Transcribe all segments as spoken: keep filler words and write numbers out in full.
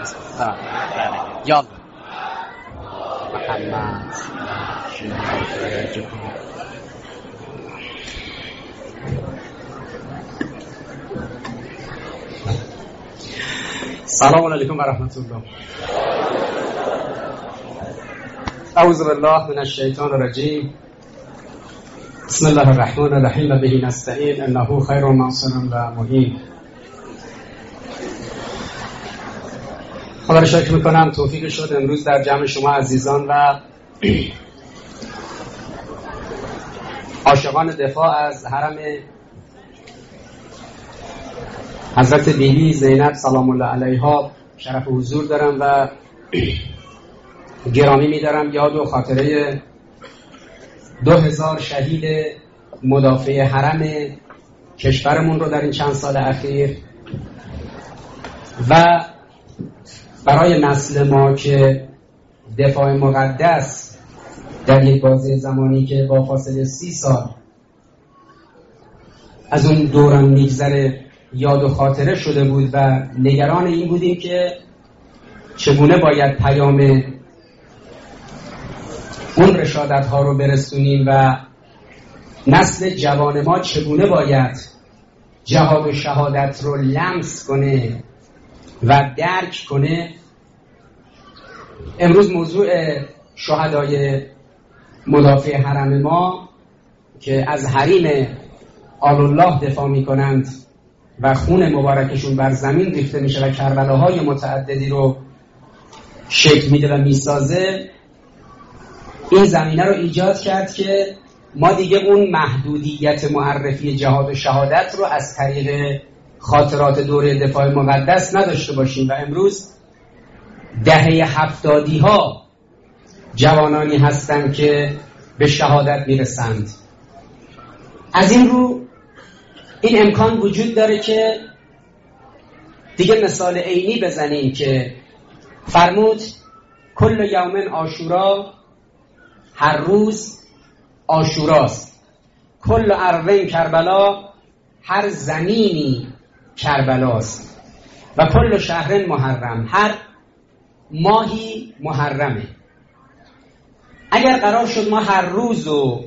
یالا محمد سلام علیکم و رحمت الله. اعوذ بالله من الشیطان الرجیم. بسم الله الرحمن الرحیم و به نستعین انه خیر ناصر و معین. خدا را شکر میکنم توفیق شد امروز در جمع شما عزیزان و عاشقان دفاع از حرم حضرت بیبی زینب سلام الله علیها شرف حضور دارم و گرامی می‌دارم یاد و خاطره دو هزار شهید مدافع حرم کشورمون رو در این چند سال اخیر و برای نسل ما که دفاع مقدس در یک بازه زمانی که با فاصله سی سال از اون دوران میگذره یاد و خاطره شده بود و نگران این بودیم که چگونه باید پیام اون رشادت ها رو برسونیم و نسل جوان ما چگونه باید جهاد و شهادت رو لمس کنه و درک کنه. امروز موضوع شهدای مدافع حرم ما که از حریم آل الله دفاع می کنند و خون مبارکشون بر زمین ریخته میشه و کربلاهای متعددی رو شکل میده و میسازه، این زمینه رو ایجاد کرد که ما دیگه اون محدودیت معرفی جهاد و شهادت رو از طریق خاطرات دوره دفاع مقدس نداشته باشیم و امروز دهه هفتادی ها جوانانی هستند که به شهادت میرسند. از این رو این امکان وجود داره که دیگه مثال عینی بزنیم که فرمود کل یوم عاشورا، هر روز عاشوراست، کل ارض کربلا، هر زمینی کربلاست و کل شهر محرم، هر ماهی محرمه. اگر قرار شد ما هر روز و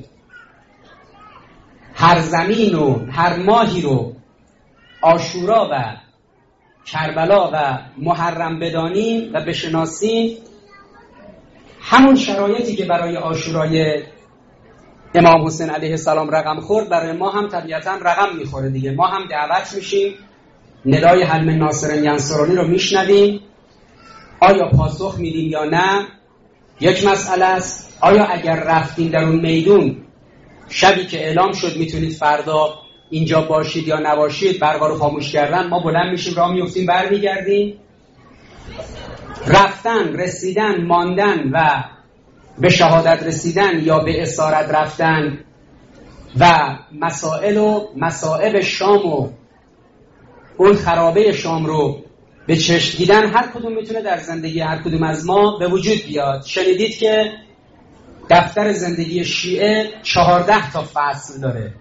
هر زمین و هر ماهی رو عاشورا و کربلا و محرم بدانیم و بشناسیم، همون شرایطی که برای عاشورای امام حسین علیه السلام رقم خورد برای ما هم طبیعتا رقم میخوره دیگه. ما هم دعوت میشیم، ندای هل من ناصر ینصرنی رو میشنویم. آیا پاسخ میدیم یا نه یک مسئله است. آیا اگر رفتیم در اون میدون شبی که اعلام شد میتونید فردا اینجا باشید یا نباشید، برقا رو خاموش کردن، ما بلند میشیم راه میفتیم برمیگردیم؟ رفتن، رسیدن، ماندن و به شهادت رسیدن یا به اسارت رفتن و مسائل و مصائب شام و اون خرابه شام رو به چشم دیدن، هر کدوم میتونه در زندگی هر کدوم از ما به وجود بیاد. شنیدید که دفتر زندگی شیعه چهارده تا فصل داره.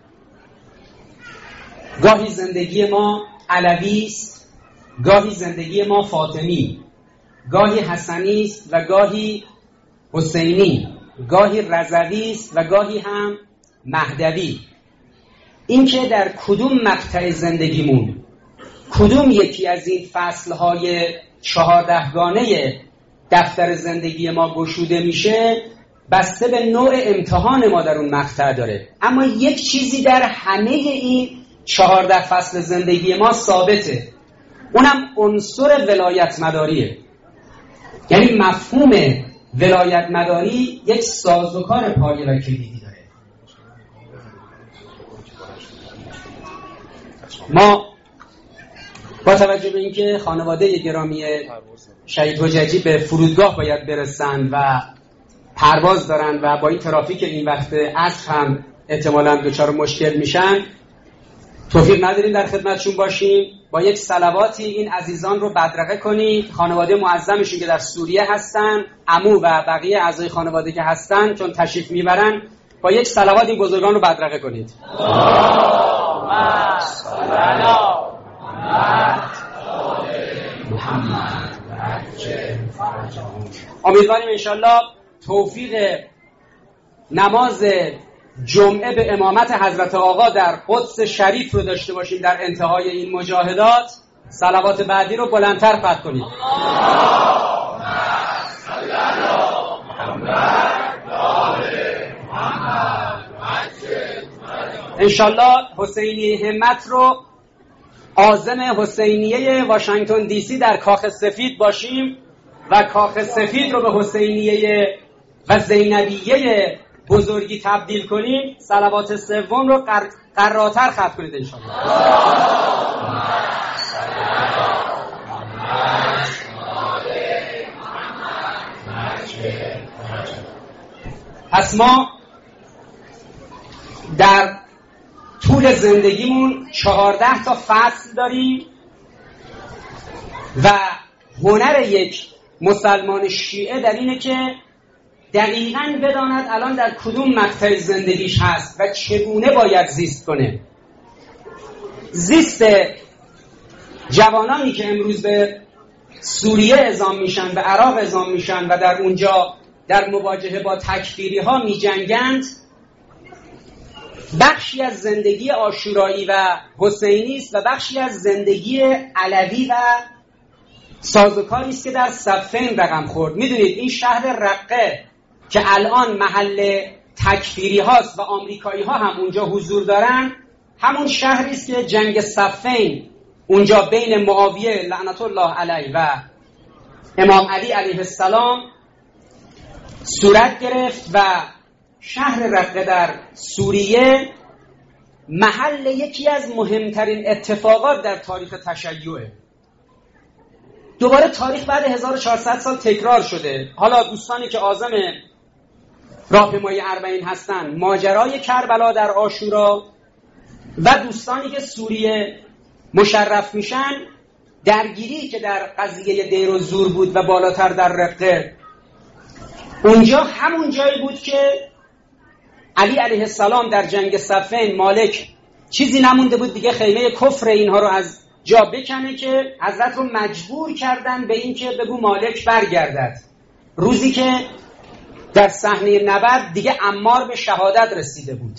گاهی زندگی ما علوی است، گاهی زندگی ما فاطمی، گاهی حسنی است و گاهی حسینی، گاهی رضوی است و گاهی هم مهدوی. این که در کدوم مقطع زندگیمون کدوم یکی از این فصلهای چهاردهگانه دفتر زندگی ما گشوده میشه بسته به نوع امتحان ما در اون مقطع داره. اما یک چیزی در همه این چهارده فصل زندگی ما ثابته، اونم عنصر ولایت مداریه. یعنی مفهوم ولایت مداری یک سازوکار پایه و کلیدی داره. ما با توجه به اینکه خانواده گرامی شهید حججی به فرودگاه باید برسند و پرواز دارن و با این ترافیک این وقت عصر هم احتمالاً دچار مشکل میشن، توفیق نداریم در خدمتشون باشیم. با یک صلواتی این عزیزان رو بدرقه کنید. خانواده معظمشون که در سوریه هستن، عمو و بقیه اعضای خانواده که هستن چون تشریف میبرن، با یک صلوات این بزرگان رو بدرقه کنید. اللهم صل علی محمد امیدواریم انشالله توفیق نماز جمعه به امامت حضرت آقا در قدس شریف رو داشته باشیم در انتهای این مجاهدات. صلوات بعدی رو بلندتر ختم کنید. انشالله حسینی همت رو عازم حسینیه واشنگتن دی سی در کاخ سفید باشیم و کاخ سفید رو به حسینیه و زینبیه بزرگی تبدیل کنیم. صلوات سوم رو قر... قراتر ختم کنید انشالله. پس ما در طول زندگیمون چهارده تا فصل داریم و هنر یک مسلمان شیعه در اینه که دقیقاً بداند الان در کدوم مقطع زندگیش هست و چگونه باید زیست کنه. زیست جوانانی که امروز به سوریه اعزام میشن، به عراق اعزام میشن و در اونجا در مواجهه با تکفیری ها می جنگند، بخشی از زندگی عاشورایی و حسینی است و بخشی از زندگی علوی و سازوکاری است که در صفین رقم خورد. میدونید این شهر رقه که الان محل تکفیری هاست و آمریکایی ها هم اونجا حضور دارن، همون شهری است که جنگ صفین اونجا بین معاویه لعنت الله علیه و امام علی علیه السلام صورت گرفت و شهر رقه در سوریه محل یکی از مهمترین اتفاقات در تاریخ تشیعه. دوباره تاریخ بعد هزار و چهارصد سال تکرار شده. حالا دوستانی که عازم راهپیمایی اربعین هستن، ماجرای کربلا در عاشورا و دوستانی که سوریه مشرف میشن، درگیری که در قضیه دیر و زور بود و بالاتر در رقه، اونجا همون جایی بود که علی علیه السلام در جنگ صفین مالک چیزی نمونده بود دیگه خیمه کفر اینها رو از جا بکنه که حضرت رو مجبور کردن به این که بگو مالک برگردد. روزی که در صحنه نبرد دیگه عمار به شهادت رسیده بود.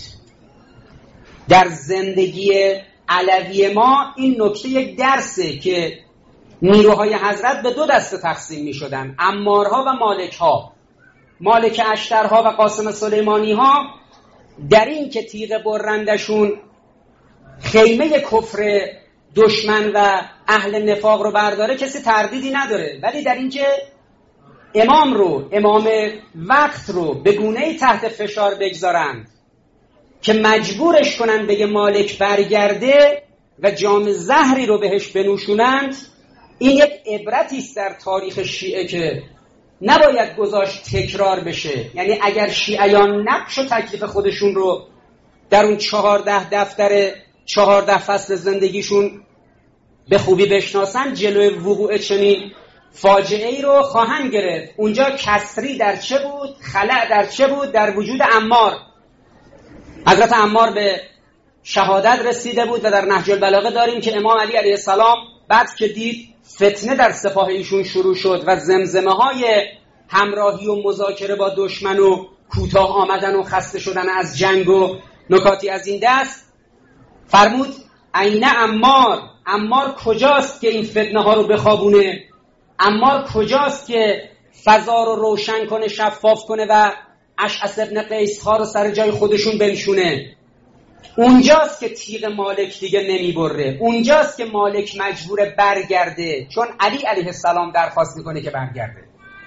در زندگی علوی ما این نکته یک درسه که نیروهای حضرت به دو دسته تقسیم می شدن، عمارها و مالکها. مالک اشترها و قاسم سلیمانی ها در این که تیغ برندشون خیمه کفر دشمن و اهل نفاق رو برداره کسی تردیدی نداره، ولی در این که امام رو، امام وقت رو به گونه‌ای تحت فشار بگذارند که مجبورش کنن بگه مالک برگرده و جام زهری رو بهش بنوشونند، این یک عبرتی است در تاریخ شیعه که نباید گذاشت تکرار بشه. یعنی اگر شیعیان نقش و تکلیف خودشون رو در اون چهارده دفتر چهارده فصل زندگیشون به خوبی بشناسن، جلوی وقوع چنین فاجعه ای رو خواهند گرفت. اونجا کسری در چه بود؟ خلأ در چه بود؟ در وجود عمار. حضرت عمار به شهادت رسیده بود و در نهج البلاغه داریم که امام علی علیه السلام بعد که دید فتنه در سپاه ایشون شروع شد و زمزمه های همراهی و مذاکره با دشمن و کوتاه آمدن و خسته شدن از جنگ و نکاتی از این دست، فرمود عین عمار، عمار کجاست که این فتنه ها رو بخوابونه؟ عمار کجاست که فضا رو روشن کنه، شفاف کنه و اشعث ابن قیس ها رو سر جای خودشون بنشونه؟ اونجاست که تیغ مالک دیگه نمیبره، اونجاست که مالک مجبور برگرده، چون علی علیه السلام درخواست میکنه که برگرده.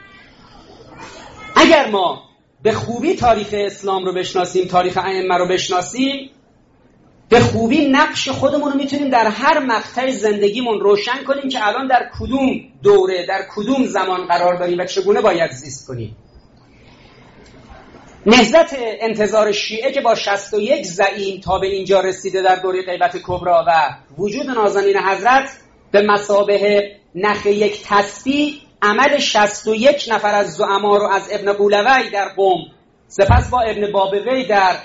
اگر ما به خوبی تاریخ اسلام رو بشناسیم، تاریخ ائمه رو بشناسیم، به خوبی نقش خودمون رو میتونیم در هر مقطع زندگیمون روشن کنیم که الان در کدوم دوره، در کدوم زمان قرار داریم و چگونه باید زیست کنیم. نهضت انتظار شیعه که با شصت و یک زعیم تا به اینجا رسیده در دوره غیبت کبری و وجود نازنین حضرت به مثابه نخ یک تسبیح، عمل شصت و یک نفر از زعما رو از ابن قولوی در قم، سپس با ابن بابوی در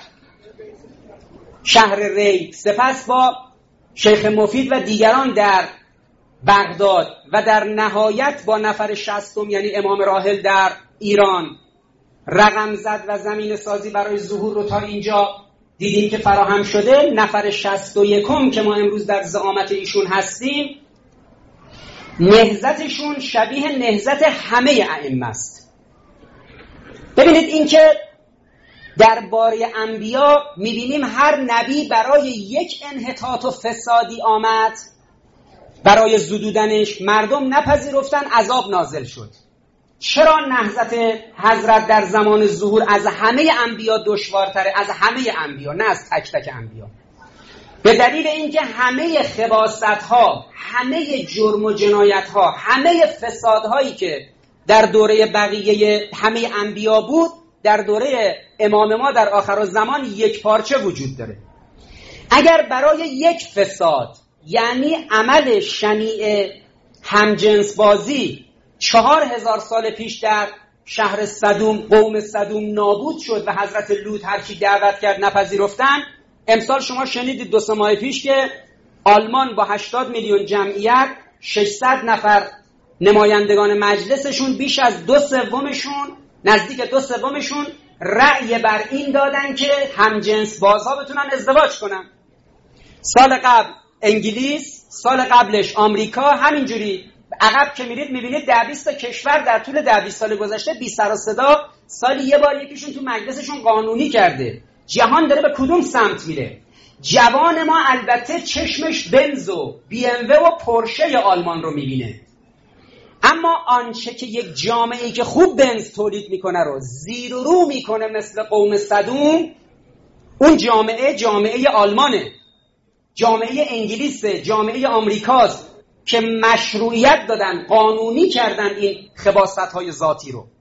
شهر ری، سپس با شیخ مفید و دیگران در بغداد و در نهایت با نفر شصتم یعنی امام راحل در ایران رقم زد و زمین سازی برای ظهور رو تا اینجا دیدیم که فراهم شده. نفر شصت و یکم که ما امروز در زعامت ایشون هستیم، نهضتشون شبیه نهضت همه ائمه است. ببینید این که درباره انبیا میبینیم هر نبی برای یک انحطاط و فسادی آمد، برای زدودنش مردم نپذیرفتن، عذاب نازل شد. چرا نهضت حضرت در زمان ظهور از همه انبیا دشوارتره؟ از همه انبیا، نه از تک تک انبیا. به دلیل اینکه همه خباثت‌ها، همه جرم و جنایت‌ها، همه فسادهایی که در دوره بقیه همه انبیا بود، در دوره امام ما در آخرالزمان یک پارچه وجود داره. اگر برای یک فساد، یعنی عمل شنیع همجنس بازی، چهار هزار سال پیش در شهر صدوم قوم صدوم نابود شد و حضرت لوط هر کی دعوت کرد نپذیرفتن، امسال شما شنیدید دو سه ماه پیش که آلمان با هشتاد میلیون جمعیت، ششصد نفر نمایندگان مجلسشون، بیش از دو سومشون، نزدیک دو سومشون رأی بر این دادن که همجنس بازها بتونن ازدواج کنن. سال قبل انگلیس، سال قبلش آمریکا، همینجوری عقب که میرید میبینید ده بیست تا کشور در طول ده بیست سال گذشته بی سر و صدا سالی یه بار یکیشون تو مجلسشون قانونی کرده. جهان داره به کدوم سمت میره؟ جوان ما البته چشمش بنز و بی ام و و پورشه آلمان رو میبینه، اما آنچه که یک جامعه‌ای که خوب بنز تولید میکنه رو زیر و رو میکنه مثل قوم صدوم، اون جامعه جامعه آلمانه، جامعه انگلیسه، جامعه آمریکاست که مشروعیت دادن، قانونی کردن این خباثت‌های ذاتی رو.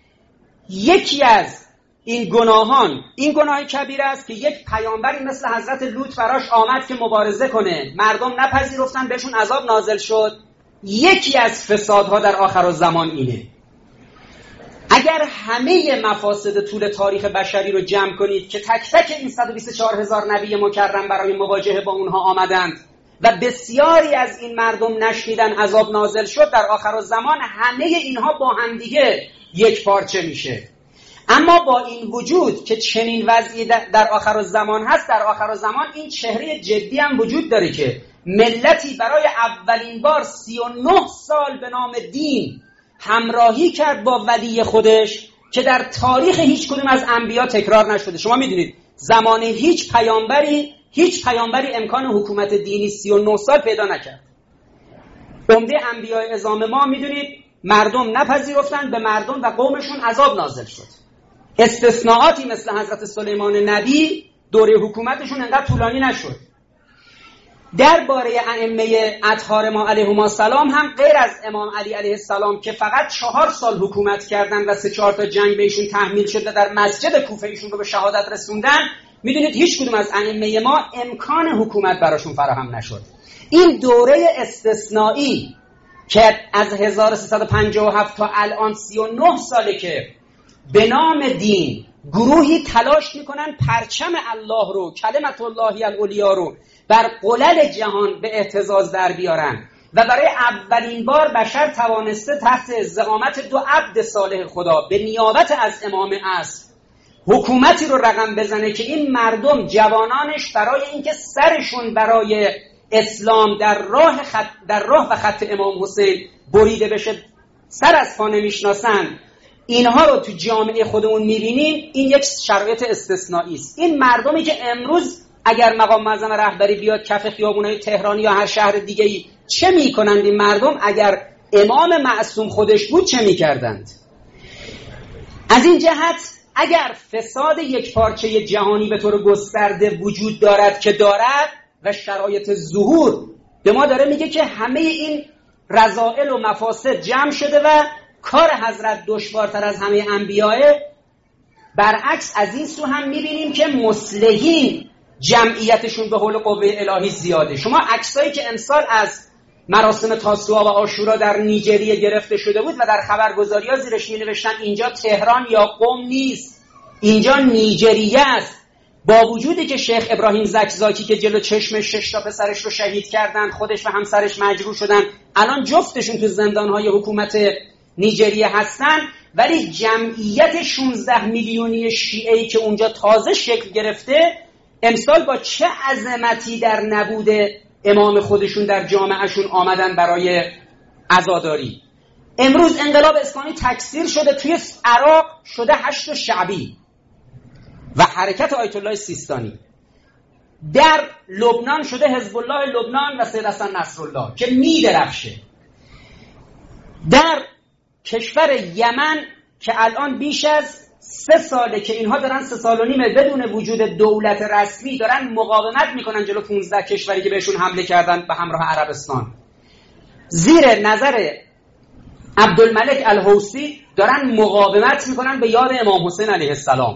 یکی از این گناهان، این گناه کبیر است که یک پیامبری مثل حضرت لوط براش آمد که مبارزه کنه، مردم نپذیرفتن، بهشون عذاب نازل شد. یکی از فسادها در آخرالزمان اینه. اگر همه مفاسد طول تاریخ بشری رو جمع کنید که تک تک این صد و بیست و چهار هزار نبی مکرم برای مواجهه با اونها آمدند و بسیاری از این مردم نشنیدن، عذاب نازل شد، در آخرالزمان همه اینها با هم دیگه یک پارچه میشه. اما با این وجود که چنین وضعی در آخرالزمان هست، در آخرالزمان این چهره جدی هم وجود داره که ملتی برای اولین بار سی و نه سال به نام دین همراهی کرد با ولی خودش که در تاریخ هیچ کدوم از انبیا تکرار نشده. شما میدونید زمان هیچ پیامبری هیچ پیامبری امکان حکومت دینی سی و نه سال پیدا نکرد. عمده انبیاء عظام ما میدونید مردم نپذیرفتن، به مردم و قومشون عذاب نازل شد. استثناءاتی مثل حضرت سلیمان نبی دوره حکومتشون انقدر طولانی نشد. درباره ائمه اطهار ما علیهم السلام هم غیر از امام علی علیه السلام که فقط چهار سال حکومت کردن و سه چهار تا جنگ بهشون تحمیل شد و در مسجد کوفه ایشون رو به شهادت رسوندن، میدونید هیچ کدوم از ائمه ما امکان حکومت براشون فراهم نشد. این دوره استثنایی که از هزار و سیصد و پنجاه و هفت تا الان سی و نه ساله که به نام دین گروهی تلاش میکنن پرچم الله رو، کلمت الله العلیا رو بر قلل جهان به اهتزاز در بیارن و برای اولین بار بشر توانسته تحت زعامت دو عبد صالح خدا به نیابت از امام عصر حکومتی رو رقم بزنه که این مردم جوانانش برای اینکه سرشون برای اسلام در راه خط در راه و خط امام حسین بریده بشه سر از پا نمیشناسن، اینها رو تو جامعه خودمون میبینیم. این یک شرایط استثنایی است. این مردمی که امروز اگر مقام معظم رهبری بیاد کف خیابونای تهران یا هر شهر دیگه‌ای، چه میکنند این مردم؟ اگر امام معصوم خودش بود چه میکردند؟ از این جهت اگر فساد یک پارچه جهانی به طور گسترده وجود دارد که دارد و شرایط ظهور به ما داره میگه که همه این رذائل و مفاسد جمع شده و کار حضرت دشوارتر از همه انبیاء، برعکس از این سو هم میبینیم که مصلحین جمعیتشون به حول قوه الهی زیاده. شما عکسایی که امسال از مراسم تاسوعا و عاشورا در نیجریه گرفته شده بود و در خبرگزاری‌ها زیرش می‌نوشتن اینجا تهران یا قم نیست، اینجا نیجریه است. با وجودی که شیخ ابراهیم زکزاکی که جلو چشم شش تا پسرش رو شهید کردن، خودش و همسرش مجروح شدن، الان جفتشون تو زندانهای حکومت نیجریه هستن، ولی جمعیت شانزده میلیونی شیعه‌ای که اونجا تازه شکل گرفته امسال با چه عظمتی در نبود امام خودشون در جامعهشون آمدن برای عزاداری. امروز انقلاب اسلامی تکثیر شده، توی عراق شده هشت شعبی و حرکت آیت الله سیستانی، در لبنان شده حزب الله لبنان و سید حسن نصرالله که می درخشه، در کشور یمن که الان بیش از سه ساله که اینها دارن سه سال و نیمه بدون وجود دولت رسمی دارن مقاومت میکنن جلو پانزده کشوری که بهشون حمله کردن به همراه عربستان، زیر نظر عبدالملک الحوثی دارن مقاومت میکنن به یاد امام حسین علیه السلام.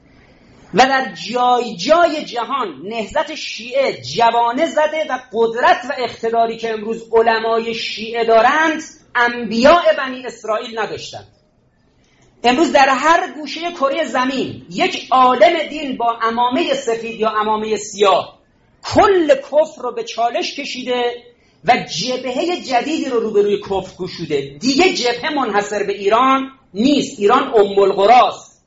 و در جای جای جهان نهضت شیعه جوانه زده و قدرت و اقتداری که امروز علمای شیعه دارند انبیاء بنی اسرائیل نداشتند. امروز در هر گوشه کره زمین یک عالم دین با عمامه سفید یا عمامه سیاه کل کفر رو به چالش کشیده و جبهه جدیدی رو روبروی کفر گشوده. دیگه جبهه منحصر به ایران نیست، ایران ام القراست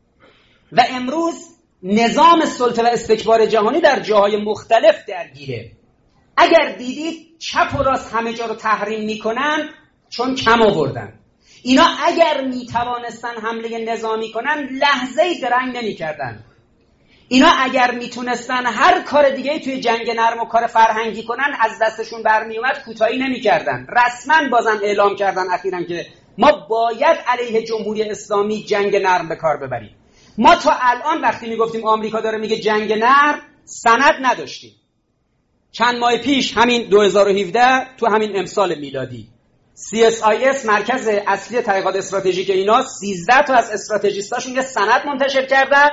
و امروز نظام سلطه و استکبار جهانی در جاهای مختلف درگیره. اگر دیدید چپ و راست همه جا رو تحریم میکنن چون کم آوردن. اینا اگر میتوانستن حمله نظامی کنن لحظه‌ای درنگ نمیکردن. اینا اگر میتونستن هر کار دیگه توی جنگ نرم و کار فرهنگی کنن از دستشون برمی اومد کوتاهی نمیکردن. رسما بازم اعلام کردن اخیراً که ما باید علیه جمهوری اسلامی جنگ نرم به کار ببریم. ما تا الان وقتی میگفتیم آمریکا داره میگه جنگ نرم سند نداشتیم. چند ماه پیش همین دو هزار و هفده تو همین امسال میلادی سی اس آی اس مرکز اصلی تحقیقات استراتژیک اینا سیزده تا از استراتژیستاشون یه سند منتشر کردن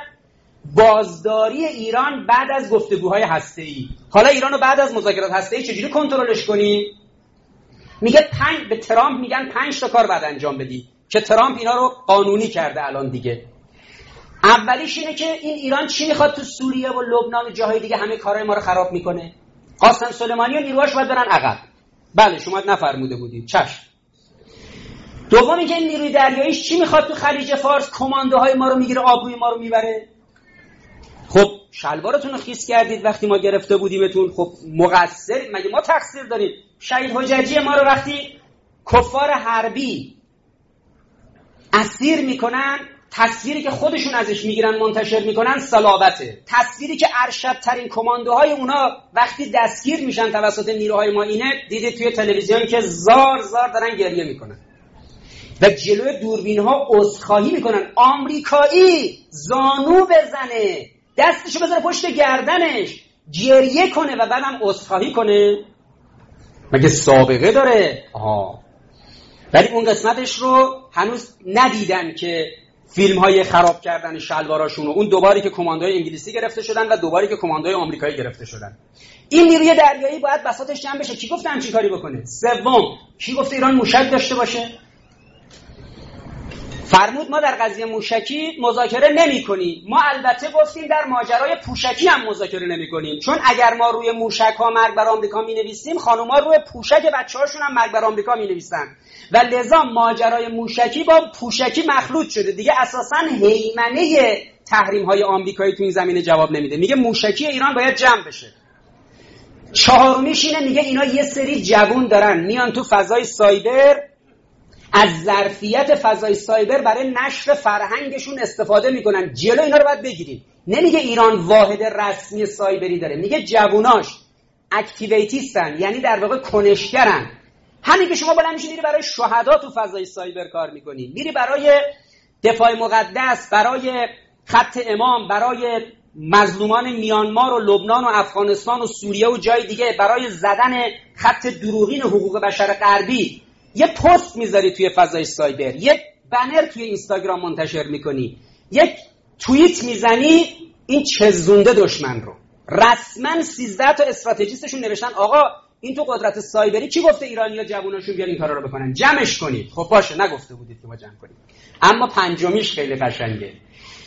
بازداری ایران بعد از گفتگوهای هسته‌ای. حالا ایرانو بعد از مذاکرات هسته‌ای چجوری کنترلش کنیم؟ میگه پنج به ترامپ میگن پنج تا کار بعد انجام بدی که ترامپ اینا رو قانونی کرده الان دیگه. اولیش اینه که این ایران چی میخواد تو سوریه و لبنان و جاهای دیگه همه کارهای ما رو خراب میکنه. قاسم سلیمانی و نیروهاش باید برن عقب. بله شما نفرموده بودید، چشم. دوم اینکه این نیروی دریاییش چی میخواد تو خلیج فارس کماندوهای ما رو میگیره آبروی ما رو میبره. خب شلوارتون رو خیس کردید وقتی ما گرفته بودیمتون. خب مقصر مگه ما تقصیر داریم؟ شهید حججی ما رو وقتی کفار حربی اسیر میکنن تصویری که خودشون ازش میگیرن منتشر میکنن صلابته. تصویری که ارشدترین کماندوهای اونا وقتی دستگیر میشن توسط نیروهای ما اینه دیدید توی تلویزیون که زار زار دارن گریه میکنن و جلوی دوربین ها عذرخواهی میکنن. آمریکایی زانو بزنه دستشو بذاره پشت گردنش گریه کنه و بعدم عذرخواهی کنه مگه سابقه داره؟ آها. ولی اون قسمتش رو هنوز ندیدن که فیلم های خراب کردن شلواراشون و اون دوباری که کماندوهای انگلیسی گرفته شدن و دوباری که کماندوهای آمریکایی گرفته شدن. این نیروی دریایی باید بساطش جمع بشه. کی گفته همچین کاری بکنه؟ سوم کی گفته ایران موشک داشته باشه؟ فرمود ما در قضیه موشکی مذاکره نمی‌کنیم. ما البته گفتیم در ماجرای پوشکی هم مذاکره نمی‌کنیم، چون اگر ما روی موشک‌ها مرگ بر آمریکا می‌نویسیم خانوما روی پوشک بچه‌هاشون هم مرگ بر آمریکا می‌نویسن و لذا ماجرای موشکی با پوشکی مخلوط شده دیگه. اساساً هیمنه تحریم‌های آمریکایی تو این زمینه جواب نمیده. میگه موشکی ایران باید جمع بشه. چهارمیش اینه میگه اینا یه سری جوون دارن میان تو فضای سایبر از ظرفیت فضای سایبر برای نشر فرهنگشون استفاده میکنن. جلو اینا رو باید بگیریم. نمیگه ایران واحد رسمی سایبری داره، میگه جووناش اکتیویتیستن، یعنی در واقع کنشگرن. همین که شما بلند میشی میری برای شهدا تو فضای سایبر کار میکنی، میری برای دفاع مقدس، برای خط امام، برای مظلومان میانمار و لبنان و افغانستان و سوریه و جای دیگه، برای زدن خط دروغین حقوق بشر غربی یه پست میذاری توی فضای سایبر، یک بنر توی اینستاگرام منتشر میکنی، یک توییت میزنی، این چزونده دشمن رو. رسما سیزده تا استراتژیستشون نوشتن آقا این تو قدرت سایبری کی گفته ایرانی‌ها جووناشون بیان این کارا رو بکنن؟ جمعش کنید. خب باشه نگفته بودید که ما جمع کنیم. اما پنجمیش خیلی قشنگه.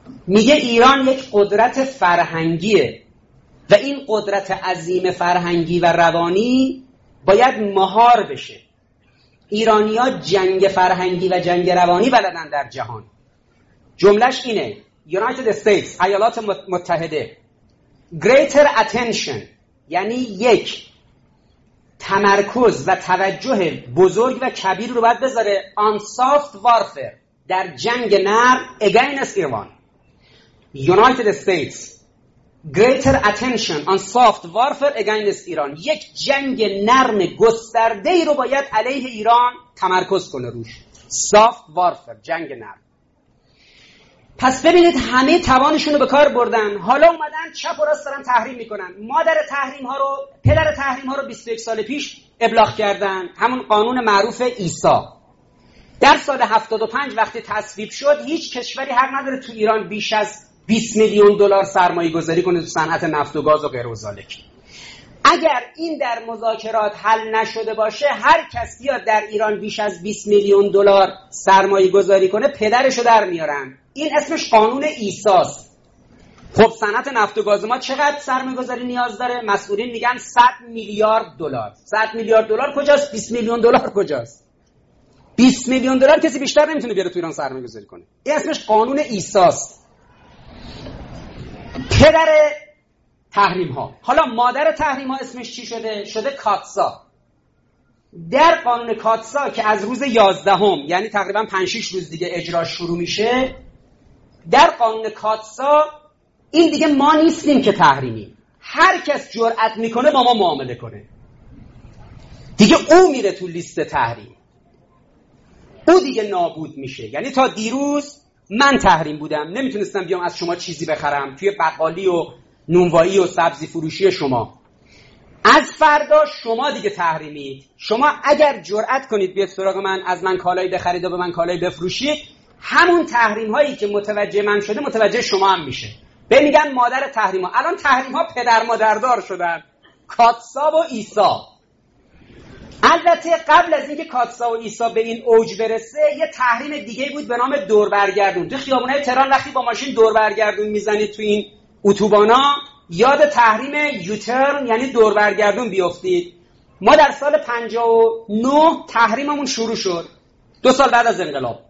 میگه ایران یک قدرت فرهنگیه و این قدرت عظیم فرهنگی و روانی باید مهار بشه. ایرانی‌ها جنگ فرهنگی و جنگ روانی بلدن در جهان. جملهش اینه: United States، ایالات متحده، greater attention یعنی یک تمرکز و توجه بزرگ و کبیر رو باید بذاره on soft warfare، در جنگ نرم against ایران. United States greater attention on soft warfare against ایران، یک جنگ نرم گسترده ای رو باید علیه ایران تمرکز کنه روش. soft warfare، جنگ نرم. پس ببینید همه توانشون رو به کار بردن، حالا اومدن چپ و راست دارن تحریم میکنن. مادر تحریم ها رو، پدر تحریم ها رو بیست و یک سال پیش ابلاغ کردن، همون قانون معروف عیسی. در سال هفتاد و پنج وقتی تصویب شد، هیچ کشوری حق نداره تو ایران بیش از بیست میلیون دلار سرمایه گذاری کنه تو صنعت نفت و گاز و غیر و ذالک. اگر این در مذاکرات حل نشده باشه، هر کس بیاد در ایران بیش از بیست میلیون دلار سرمایه گذاری کنه پدرشو در میارن. این اسمش قانون عیساست. خب صنعت نفت و گاز ما چقدر سرمایه گذاری نیاز داره؟ مسئولین میگن صد میلیارد دلار. صد میلیارد دلار کجاست؟ بیست میلیون دلار کجاست؟ بیست میلیون دلار کسی بیشتر نمیتونه بیاره تو ایران سرمایه گذاری کنه. این اسمش قانون عیساست. پدر تحریم ها. حالا مادر تحریم ها اسمش چی شده؟ شده کاتسا. در قانون کاتسا که از روز یازدهم یعنی تقریبا پنج شش روز دیگه اجراش شروع میشه، در قانون کاتسا این دیگه ما نیستیم که تحریمی، هر کس جرأت میکنه با ما معامله کنه، دیگه او میره تو لیست تحریم، او دیگه نابود میشه. یعنی تا دیروز من تحریم بودم، نمیتونستم بیام از شما چیزی بخرم توی بقالی و نونوایی و سبزی فروشی شما. از فردا شما دیگه تحریمید. شما اگر جرأت کنید بیاد سراغ من، از من کالایی بخرید و به من کالایی بفروشید، همون تحریم هایی که متوجه من شده متوجه شما هم میشه. به میگن مادر تحریم ها. الان تحریم ها پدر مادردار شدن، کاتسا و عیسی. البته قبل از اینکه کاتسا و عیسی به این اوج برسه، یه تحریم دیگه بود به نام دور برگردون. تو خیابونای تهران وقتی با ماشین دور برگردون میزنید تو این اتوبانا، یاد تحریم یوترن یعنی دور برگردون بیافتید. ما در سال پنجاه و نه تحریممون شروع شد، دو سال بعد از انقلاب.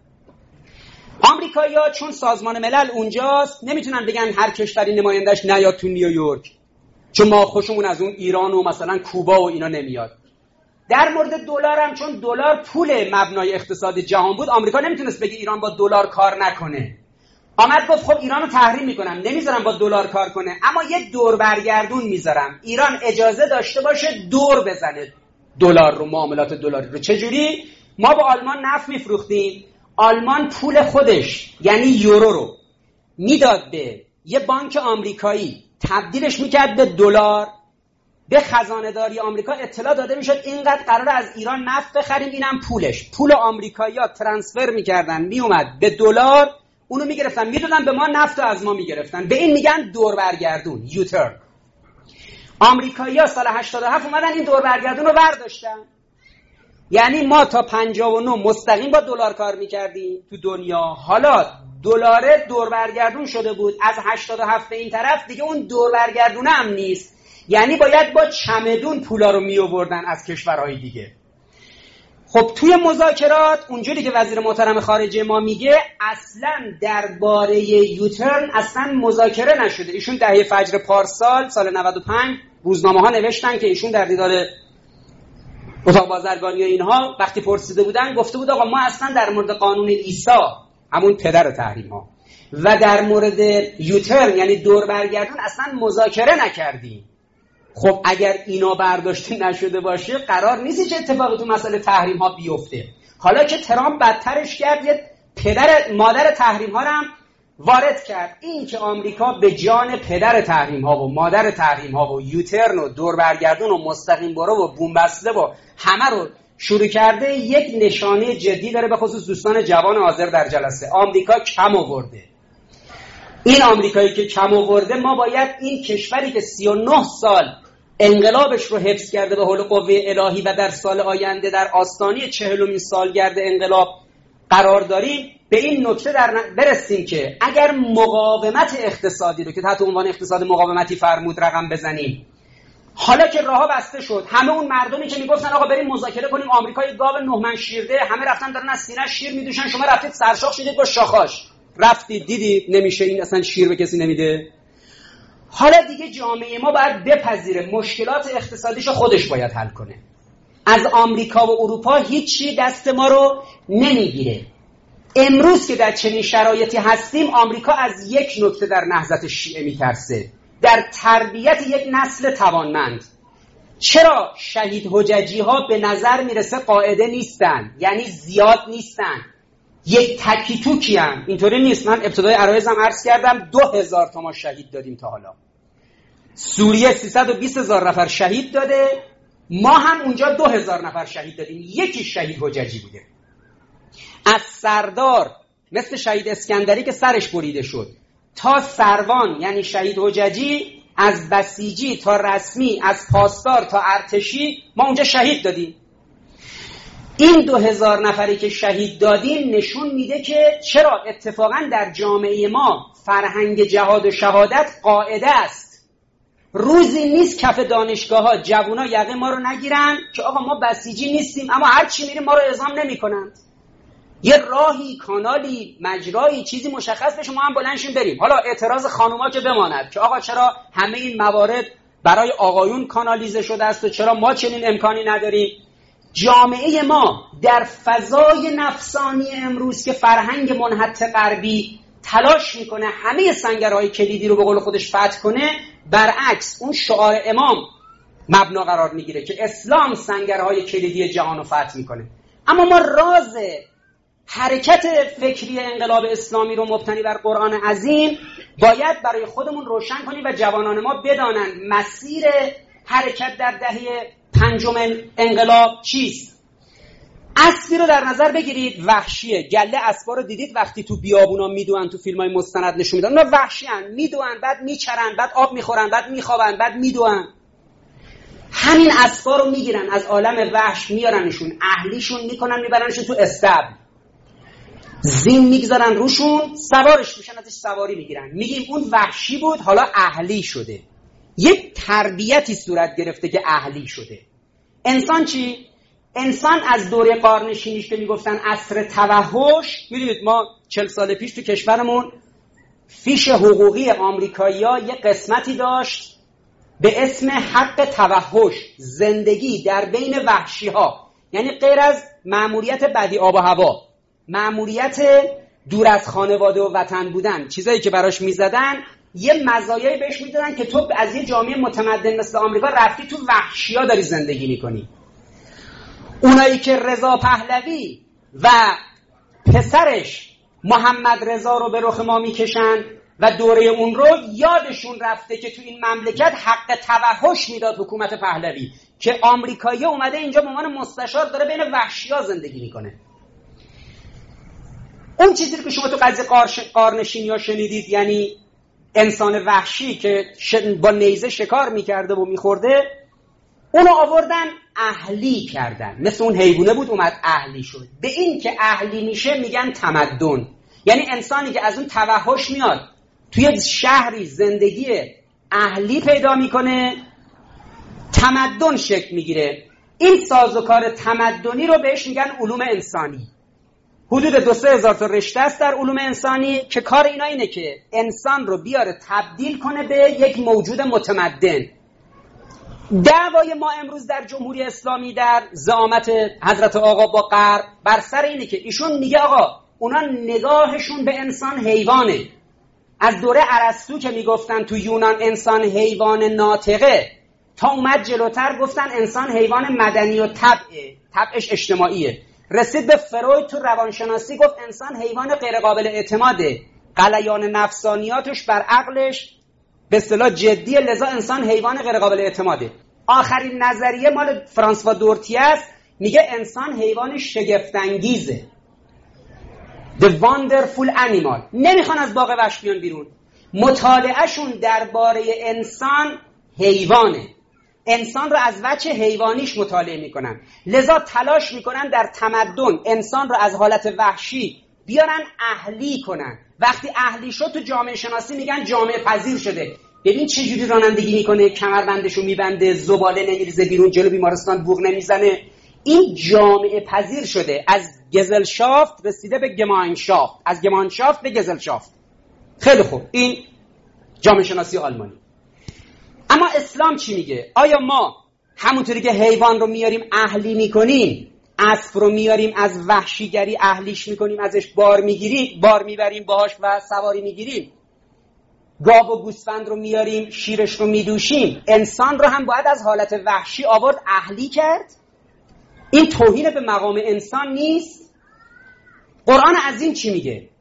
آمریکایی‌ها چون سازمان ملل اونجاست، نمیتونن بگن هر کشوری نمایندش نیاد تو نیویورک، چون ما خوشمون از اون ایران و مثلا کوبا و اینا نمیاد. در مورد دلار هم چون دلار پول مبنای اقتصاد جهان بود، آمریکا نمیتونست بگه ایران با دلار کار نکنه. آمد گفت خب ایرانو تحریم میکنم، نمیذارم با دلار کار کنه، اما یه دور برگردون میذارم. ایران اجازه داشته باشه دور بزنه دلار رو، معاملات دلاری رو. چجوری؟ ما با آلمان نفت میفروختیم، آلمان پول خودش یعنی یورو رو میداد به یه بانک آمریکایی، تبدیلش میکرد به دلار. به خزانه داری آمریکا اطلاع داده میشد اینقدر قراره از ایران نفت بخریم، اینم پولش. پول آمریکایی‌ها ترانسفر میکردن، میومد به دلار، اونو میگرفتن میدادن به ما، نفت رو از ما میگرفتن. به این میگن دور برگردون، یوترن. آمریکایی‌ها سال هشتاد و هفت اومدن این دور برگردون رو برداشتن. یعنی ما تا پنجاه و نه مستقیم با دلار کار میکردیم تو دنیا، حالا دلار دور برگردون شده بود. از هشتاد و هفت به این طرف دیگه اون دور برگردونه هم نیست، یعنی باید با چمدون پولا رو می آوردن از کشورهای دیگه. خب توی مذاکرات اونجوری که وزیر محترم خارجه ما میگه، اصلا درباره یوترن اصلا مذاکره نشده. ایشون دهه فجر پارسال سال نود و پنج روزنامه ها نوشتن که ایشون در دیدار اتاق بازرگانی و اینها وقتی پرسیده بودن گفته بود آقا ما اصلا در مورد قانون عیسی، همون پدر تحریم ها، و در مورد یوترن یعنی دور برگردون اصلا مذاکره نکردیم. خب اگر اینا برداشته نشده باشه، قرار نیست چه اتفاقی تو مسئله تحریم ها بیفته. حالا که ترامپ بدترش کرد، یه پدر مادر تحریم ها رو هم وارد کرد. این که آمریکا به جان پدر تحریم ها و مادر تحریم ها و یوترن و دور برگردون و مستقیم برو و بوم بسته و همه رو شروع کرده، یک نشانه جدی داره، به خصوص دوستان جوان حاضر در جلسه. آمریکا کم آورده. این آمریکایی که کم آورده، ما باید این کشوری که سی و نه سال انقلابش رو حفظ کرده به حول قوه الهی و در سال آینده در آستانه چهلمین سالگرد انقلاب قرار داریم به این نکته در برسیم که اگر مقاومت اقتصادی رو که تحت عنوان اقتصاد مقاومتی فرمود رقم بزنیم، حالا که راهها بسته شد، همه اون مردمی که میگفتن آقا بریم مذاکره کنیم، آمریکا یه گاو نه من شیرده، همه رفتن دارن از سینه شیر میدوشن، شما رفتید سرشاخ شدید با شاخاش، رفتید دیدید نمیشه، این اصلا شیر به کسی نمیده. حالا دیگه جامعه ما باید بپذیره مشکلات اقتصادیشو خودش باید حل کنه. از آمریکا و اروپا هیچی دست ما رو نمیگیره. امروز که در چنین شرایطی هستیم، آمریکا از یک نکته در نهضت شیعه میترسه، در تربیت یک نسل توانمند. چرا شهید حججی ها به نظر میرسه قاعده نیستن، یعنی زیاد نیستن، یک تکی توکی هم اینطوری نیست. من ابتدای عرایزم عرض کردم دو هزار تا ما شهید دادیم تا حالا. سوریه سیصد و بیست هزار نفر شهید داده، ما هم اونجا دو هزار نفر شهید دادیم، یکی شهید حججی بوده. از سردار مثل شهید اسکندری که سرش بریده شد تا سروان یعنی شهید حججی، از بسیجی تا رسمی، از پاسدار تا ارتشی ما اونجا شهید دادیم. این دو هزار نفری که شهید دادیم نشون میده که چرا اتفاقا در جامعه ما فرهنگ جهاد و شهادت قاعده است. روزی نیست کف دانشگاه ها جوونا یقه ما رو نگیرن که آقا ما بسیجی نیستیم، اما هر چی میریم ما رو اعزام نمی کنند. یه راهی، کانالی، مجرایی، چیزی مشخص بشه ما هم بلندشیم بریم. حالا اعتراض خانوما که بماند که آقا چرا همه این موارد برای آقایون کانالیزه شده است و چرا ما چنین امکانی نداریم. جامعه ما در فضای نفسانی امروز که فرهنگ منحط غربی تلاش میکنه همه سنگرهای کلیدی رو به قول خودش فتح کنه، برعکس اون شعار امام مبنا قرار میگیره که اسلام سنگرهای کلیدی جهان رو فتح میکنه. اما ما راز حرکت فکری انقلاب اسلامی رو مبتنی بر قرآن عظیم باید برای خودمون روشن کنیم و جوانان ما بدانند مسیر حرکت در دهه پنجم انقلاب چیست. اسبی رو در نظر بگیرید، وحشیه. گله اسبا رو دیدید وقتی تو بیابونا میدوئن، تو فیلمای مستند نشون میدن، اونا وحشیان، میدوئن، بعد میچرن، بعد آب میخورن، بعد میخوابن، بعد میدوئن. همین اسبا رو میگیرن از عالم وحش میارنشون، اهلیشون میکنن، میبرنشون تو استبل، زین میگذارن روشون، سوارش میشن، ازش سواری میگیرن. میگیم اون وحشی بود حالا اهلی شده. یک تربیتی صورت گرفته که اهلی شده. انسان چی؟ انسان از دوره غارنشینیش که میگفتن عصر توحش، میدونید ما چل سال پیش تو کشورمون فیش حقوقی آمریکایی‌ها یه قسمتی داشت به اسم حق توحش، زندگی در بین وحشی‌ها، یعنی غیر از مأموریت بدی آب و هوا، مأموریت دور از خانواده و وطن بودن، چیزایی که براش میزدن، یه مزایایی بهش میدادن که تو از یه جامعه متمدن مثل آمریکا رفتی تو وحشی‌ها داری زندگی میکنی. اونایی که رضا پهلوی و پسرش محمد رضا رو به رخ ما میکشن و دوره اون رو یادشون رفته که تو این مملکت حق توحش میداد حکومت پهلوی، که آمریکایی اومده اینجا به عنوان مستشار داره بین وحشی‌ها زندگی میکنه. اون چیزی رو که شما تو قضیه غارنشینی‌ها شنیدید، یعنی انسان وحشی که با نیزه شکار میکرده و میخورده، اونو آوردن اهلی کردن، مثل اون حیوانه بود اومد اهلی شد. به این که اهلی میشه میگن تمدن. یعنی انسانی که از اون توحش میاد توی شهری زندگی اهلی پیدا میکنه، تمدن شکل میگیره. این سازوکار تمدنی رو بهش میگن علوم انسانی. حدود دو سه هزار تا رشته است در علوم انسانی که کار اینا اینه که انسان رو بیاره تبدیل کنه به یک موجود متمدن. دعوای ما امروز در جمهوری اسلامی در زعامت حضرت آقا با غرب بر سر اینه که ایشون میگه آقا اونا نگاهشون به انسان حیوانه. از دوره ارسطو که میگفتن تو یونان انسان حیوان ناطقه، تا اومد جلوتر گفتن انسان حیوان مدنی و طبعه، طبعش اجتماعیه. رسید به فروید تو روانشناسی گفت انسان حیوان غیر قابل اعتماده، غلیان نفسانیاتش بر عقلش به اصطلاح جدیه، لذا انسان حیوان غیر قابل اعتماده. آخرین نظریه مال فرانسوا دورتیه است، میگه انسان حیوان شگفت انگیزه، the wonderful animal. نمیخوان از باغ وحش بیان بیرون. مطالعهشون درباره انسان حیوانه. انسان رو از وجه حیوانیش مطالعه میکنن، لذا تلاش میکنن در تمدن انسان رو از حالت وحشی بیارن اهلی کنن. وقتی اهلی شد تو جامعه شناسی میگن جامعه پذیر شده. ببین چه جوری رانندگی میکنه، کمربندشو میبنده، زباله نمیریزه بیرون، جلو بیمارستان بوق نمیزنه. این جامعه پذیر شده. از گزلشافت رسیده به گماینشافت، از گماینشافت به گزلشافت. خیلی خوب، این جامعه شناسی آلمانی. اما اسلام چی میگه؟ آیا ما همونطوری که حیوان رو میاریم اهلی میکنیم، اسب رو میاریم از وحشیگری اهلیش میکنیم، ازش بار میگیریم، بار میبریم باهاش و سواری میگیریم، گاو و گوسفند رو میاریم شیرش رو میدوشیم، انسان رو هم باید از حالت وحشی آورد اهلی کرد؟ این توهین به مقام انسان نیست؟ قرآن عظیم چی میگه؟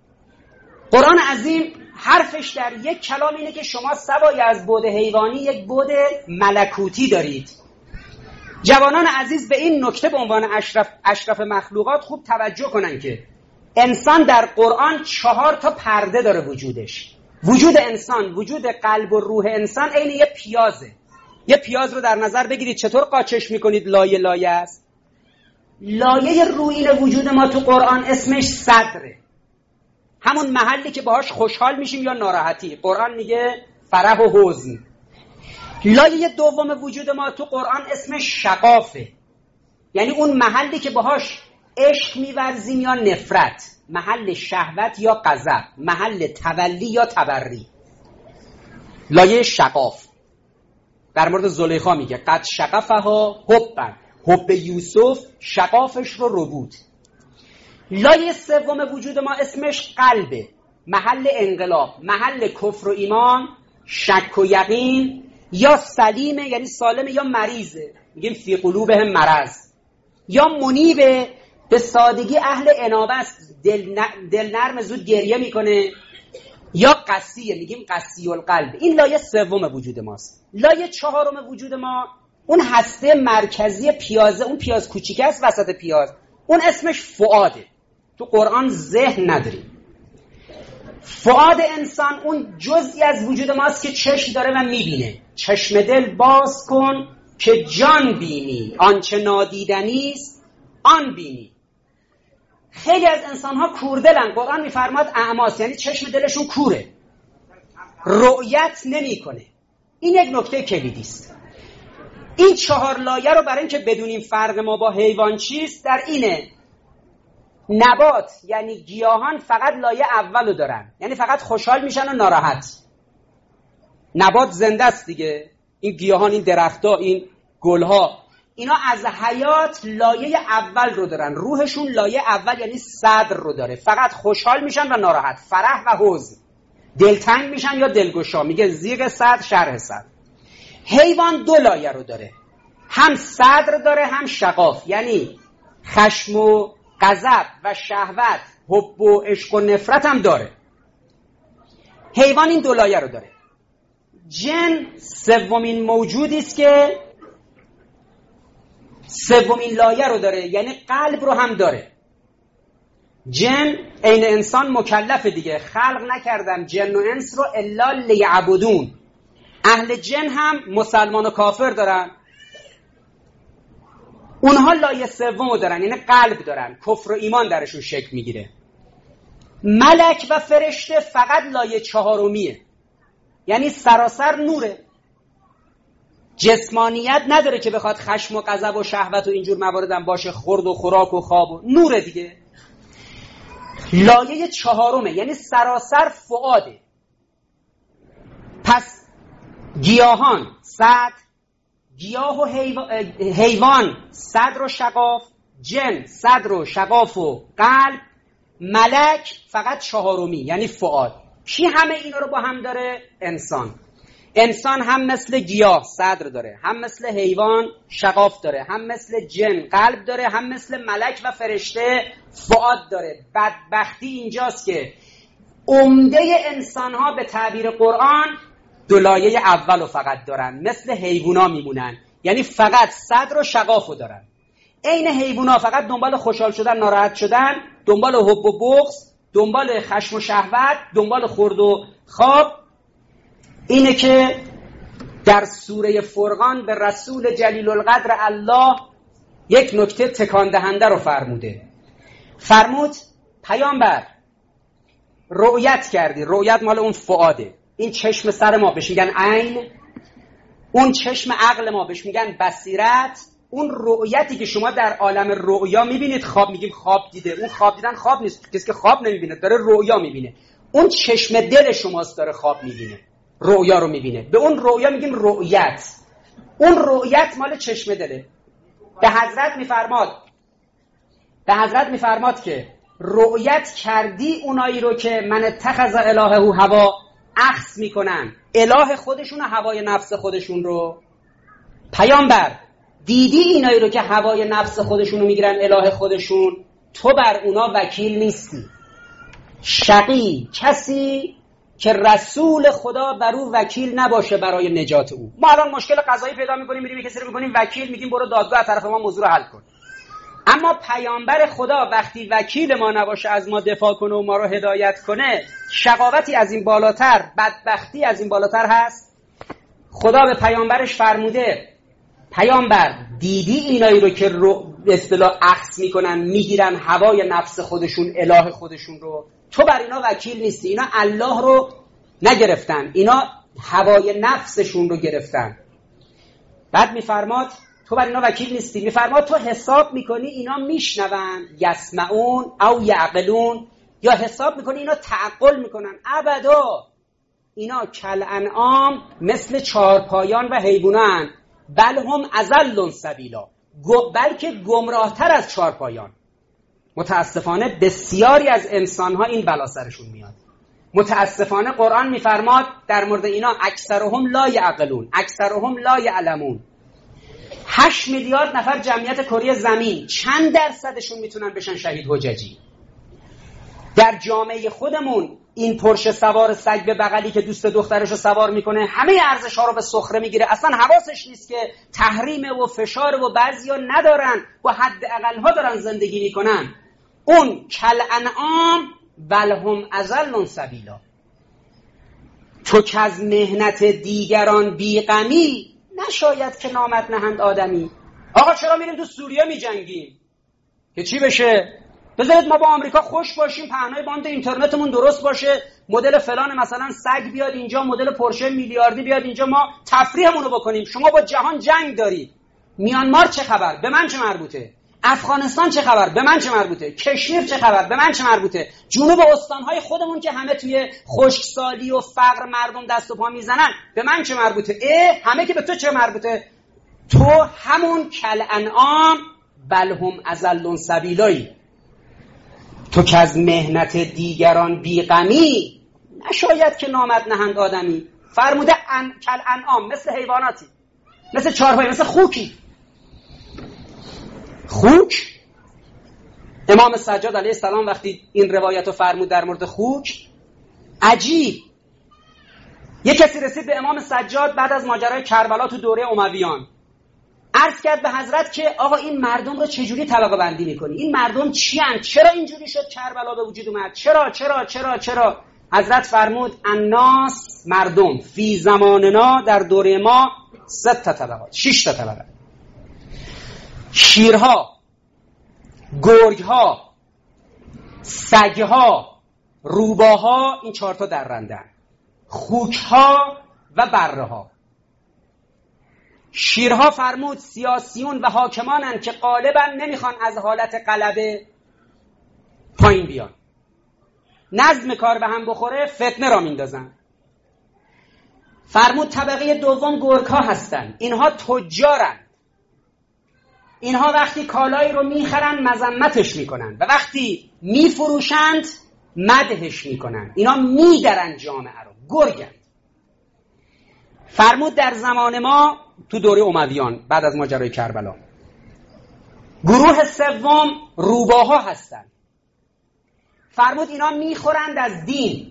قرآن عظیم حرفش در یک کلام اینه که شما سوای از بعد حیوانی یک بعد ملکوتی دارید. جوانان عزیز به این نکته به عنوان اشرف, اشرف مخلوقات خوب توجه کنن که انسان در قرآن چهار تا پرده داره وجودش. وجود انسان، وجود قلب و روح انسان عین یه پیازه. یه پیاز رو در نظر بگیرید چطور قاچش میکنید، لایه لایه است. لایه رویین وجود ما تو قرآن اسمش صدره، همون محلی که باهاش خوشحال میشیم یا ناراحتی. قرآن میگه فرح و حزن. لایه دوم وجود ما تو قرآن اسمش شقافه، یعنی اون محلی که باهاش عشق میورزیم یا نفرت، محل شهوت یا غضب، محل تولی یا تبری. لایه شقاف در مورد زلیخا میگه قد شقفها حبا، حب یوسف شقافش رو رو بود. لایه سوم وجود ما اسمش قلبه، محل انقلاب، محل کفر و ایمان، شک و یقین، یا سلیمه یعنی سالمه یا مریضه، میگیم فی قلوبهم مرض، یا منیبه به سادگی اهل انابه است، دل, ن... دل نرم زود گریه میکنه، یا قسیه میگیم قسی القلب. این لایه سوم وجود ماست. لایه چهارم وجود ما اون هسته مرکزی پیازه، اون پیاز کوچیک است وسط پیاز، اون اسمش فؤاده. تو قرآن ذهن نداریم. فؤاد انسان اون جزئی از وجود ماست که چشم داره و میبینه. چشم دل باز کن که جان بینی، آنچه نادیدنی است آن بینی. خیلی از انسان ها کوردلن. قرآن میفرماد اعماس، یعنی چشم دلشون کوره، رؤیت نمی کنه. این یک نکته کلیدی است. این چهار لایه رو برای اینکه بدونیم فرق ما با حیوان چیست، در اینه نبات یعنی گیاهان فقط لایه اولو دارن، یعنی فقط خوشحال میشن و ناراحت. نبات زنده است دیگه، این گیاهان، این درختها، این گلها، اینا از حیات لایه اول رو دارن. روحشون لایه اول یعنی صدر رو داره، فقط خوشحال میشن و ناراحت، فرح و حزن، دلتنگ میشن یا دلگشا، میگه زیغ صدر شرح صدر. حیوان دو لایه رو داره، هم صدر داره هم شقاف، یعنی خشم و غضب و شهوت، حب و عشق و نفرت هم داره. حیوان این دو لایه رو داره. جن سومین موجودی است که سومین لایه رو داره، یعنی قلب رو هم داره. جن عین انسان مکلفه دیگه، خلق نکردم جن و انس رو الا لیعبدون. اهل جن هم مسلمان و کافر دارن، اونها لایه سومو دارن، یعنی قلب دارن، کفر و ایمان درشون شکل میگیره. ملک و فرشته فقط لایه چهارمیه، یعنی سراسر نوره، جسمانیت نداره که بخواد خشم و غضب و شهوت و اینجور مواردم باشه، خورد و خوراک و خواب و نوره دیگه. لایه چهارمه، یعنی سراسر فؤاده. پس گیاهان صدر، گیاه و حیوان صدر و شقاف، جن صدر و شقاف و قلب، ملک فقط چهارمی یعنی فؤاد. کی همه اینا رو با هم داره؟ انسان. انسان هم مثل گیاه صدر داره، هم مثل حیوان شقاف داره، هم مثل جن قلب داره، هم مثل ملک و فرشته فؤاد داره. بدبختی اینجاست که عمده انسان ها به تعبیر قرآن دو لایه اولو فقط دارن، مثل حیوونا میمونن، یعنی فقط صدر و شقافو دارن. عین حیوونا فقط دنبال خوشحال شدن، ناراحت شدن، دنبال حب و بغض، دنبال خشم و شهوت، دنبال خورد و خواب. اینه که در سوره فرقان به رسول جلیل القدر الله یک نکته تکان دهنده رو فرموده. فرمود پیامبر رؤیت کردی. رؤیت مال اون فؤاده. این چشم سر ما بهش میگن عین، اون چشم عقل ما بهش میگن بصیرت. اون رؤیتی که شما در عالم رؤیا میبینید، خواب میگیم خواب دیده، اون خواب دیدن خواب نیست، کسی که خواب نمیبینه داره رؤیا میبینه. اون چشم دل شماست داره خواب میبینه، رؤیا رو میبینه. به اون رؤیا میگیم رؤیت. اون رؤیت مال چشم دله. به حضرت میفرماد به حضرت میفرماد که رؤیت کردی اونایی رو که من اتخذ الهه هوا اخذ میکنن، اله خودشون و هوای نفس خودشون رو. پیامبر دیدی اینایی رو که هوای نفس خودشون رو میگیرن اله خودشون، تو بر اونا وکیل نیستی. شقی کسی که رسول خدا بر او وکیل نباشه برای نجات او. ما الان مشکل قضایی پیدا میکنیم، میریم کسی رو میکنیم وکیل، میگیم برو دادگاه طرف ما موضوع رو حل کن. اما پیامبر خدا وقتی وکیل ما نباشه از ما دفاع کنه و ما رو هدایت کنه، شقاوتی از این بالاتر، بدبختی از این بالاتر هست؟ خدا به پیامبرش فرموده پیامبر دیدی اینایی رو که رو به اصطلاح اخذ میکنن، میگیرن هوای نفس خودشون اله خودشون رو، تو بر اینا وکیل نیستی. اینا الله رو نگرفتن، اینا هوای نفسشون رو گرفتن. بعد میفرماد تو بر اینا وکیل نیستی. میفرماد تو حساب میکنی اینا میشنون، یسمعون او یعقلون، یا حساب میکنی اینا تعقل میکنن؟ ابدا. اینا کل انعام، مثل چارپایان و حیوانان، بل هم اضل سبیلا، بلکه گمراهتر از چارپایان. متاسفانه بسیاری از انسانها این بلا سرشون میاد. متاسفانه قرآن میفرماد در مورد اینا اکثرهم لا یعقلون اکثرهم لا یعلمون. هشت میلیارد نفر جمعیت کره زمین، چند درصدشون میتونن بشن شهید حججی؟ در جامعه خودمون این پرشه سوار سگ به بغلی که دوست دخترشو سوار میکنه همه ارزش‌ها رو به سخره میگیره، اصلا حواسش نیست که تحریمه و فشار و بعضیا ندارن و حد اقل‌ها دارن زندگی میکنن. اون کل انعام بل هم اضل سبیلا. تو که از مهنت دیگران بیغمی، نشاید که نامت نهند آدمی. آقا چرا میریم تو سوریه میجنگیم؟ که چی بشه؟ بذارید ما با آمریکا خوش باشیم، پهنای باند اینترنتمون درست باشه، مدل فلان مثلا سگ بیاد اینجا، مدل پورشه میلیاردی بیاد اینجا، ما تفریحمون رو بکنیم. شما با جهان جنگ دارید. میانمار چه خبر؟ به من چه مربوطه؟ افغانستان چه خبر؟ به من چه مربوطه؟ کشمیر چه خبر؟ به من چه مربوطه؟ جنوب استانهای خودمون که همه توی خشکسالی و فقر مردم دست و پا میزنن، به من چه مربوطه؟ اه همه که به تو چه مربوطه؟ تو همون کل انعام بل هم اضل سبیلایی. تو که از مهنت دیگران بیغمی، نشاید که نامت نهند آدمی. فرموده ان کل انعام، مثل حیواناتی، مثل چارپایی، مثل خوکی. خوک، امام سجاد علیه السلام وقتی این روایت رو فرمود در مورد خوک، عجیب. یک کسی رسید به امام سجاد بعد از ماجرای کربلا تو دوره امویان، عرض کرد به حضرت که آقا این مردم رو چجوری طبقه بندی میکنی؟ این مردم چی هن؟ چرا اینجوری شد کربلا به وجود اومد؟ چرا چرا چرا چرا؟ حضرت فرمود الناس، مردم، فی زماننا، در دوره ما، ست طبقات، شش تا طبقه. شیرها، گرگها، سگها، روباها، این چهار تا درندن. خوکها و بره‌ها. شیرها فرمود سیاسیون و حاکمانن که غالبا نمیخوان از حالت غلبه پایین بیان، نظم کار به هم بخوره فتنه را میندازن. فرمود طبقه دوم گرگ‌ها هستن، اینها تجارن، اینها وقتی کالایی رو میخرن مذمتش میکنن و وقتی میفروشند مدحش میکنن، اینا میدرن جامعه رو، گرگن. فرمود در زمان ما تو دوره امویان بعد از ماجرای کربلا، گروه سوم روباها هستن. فرمود اینا میخورند از دین،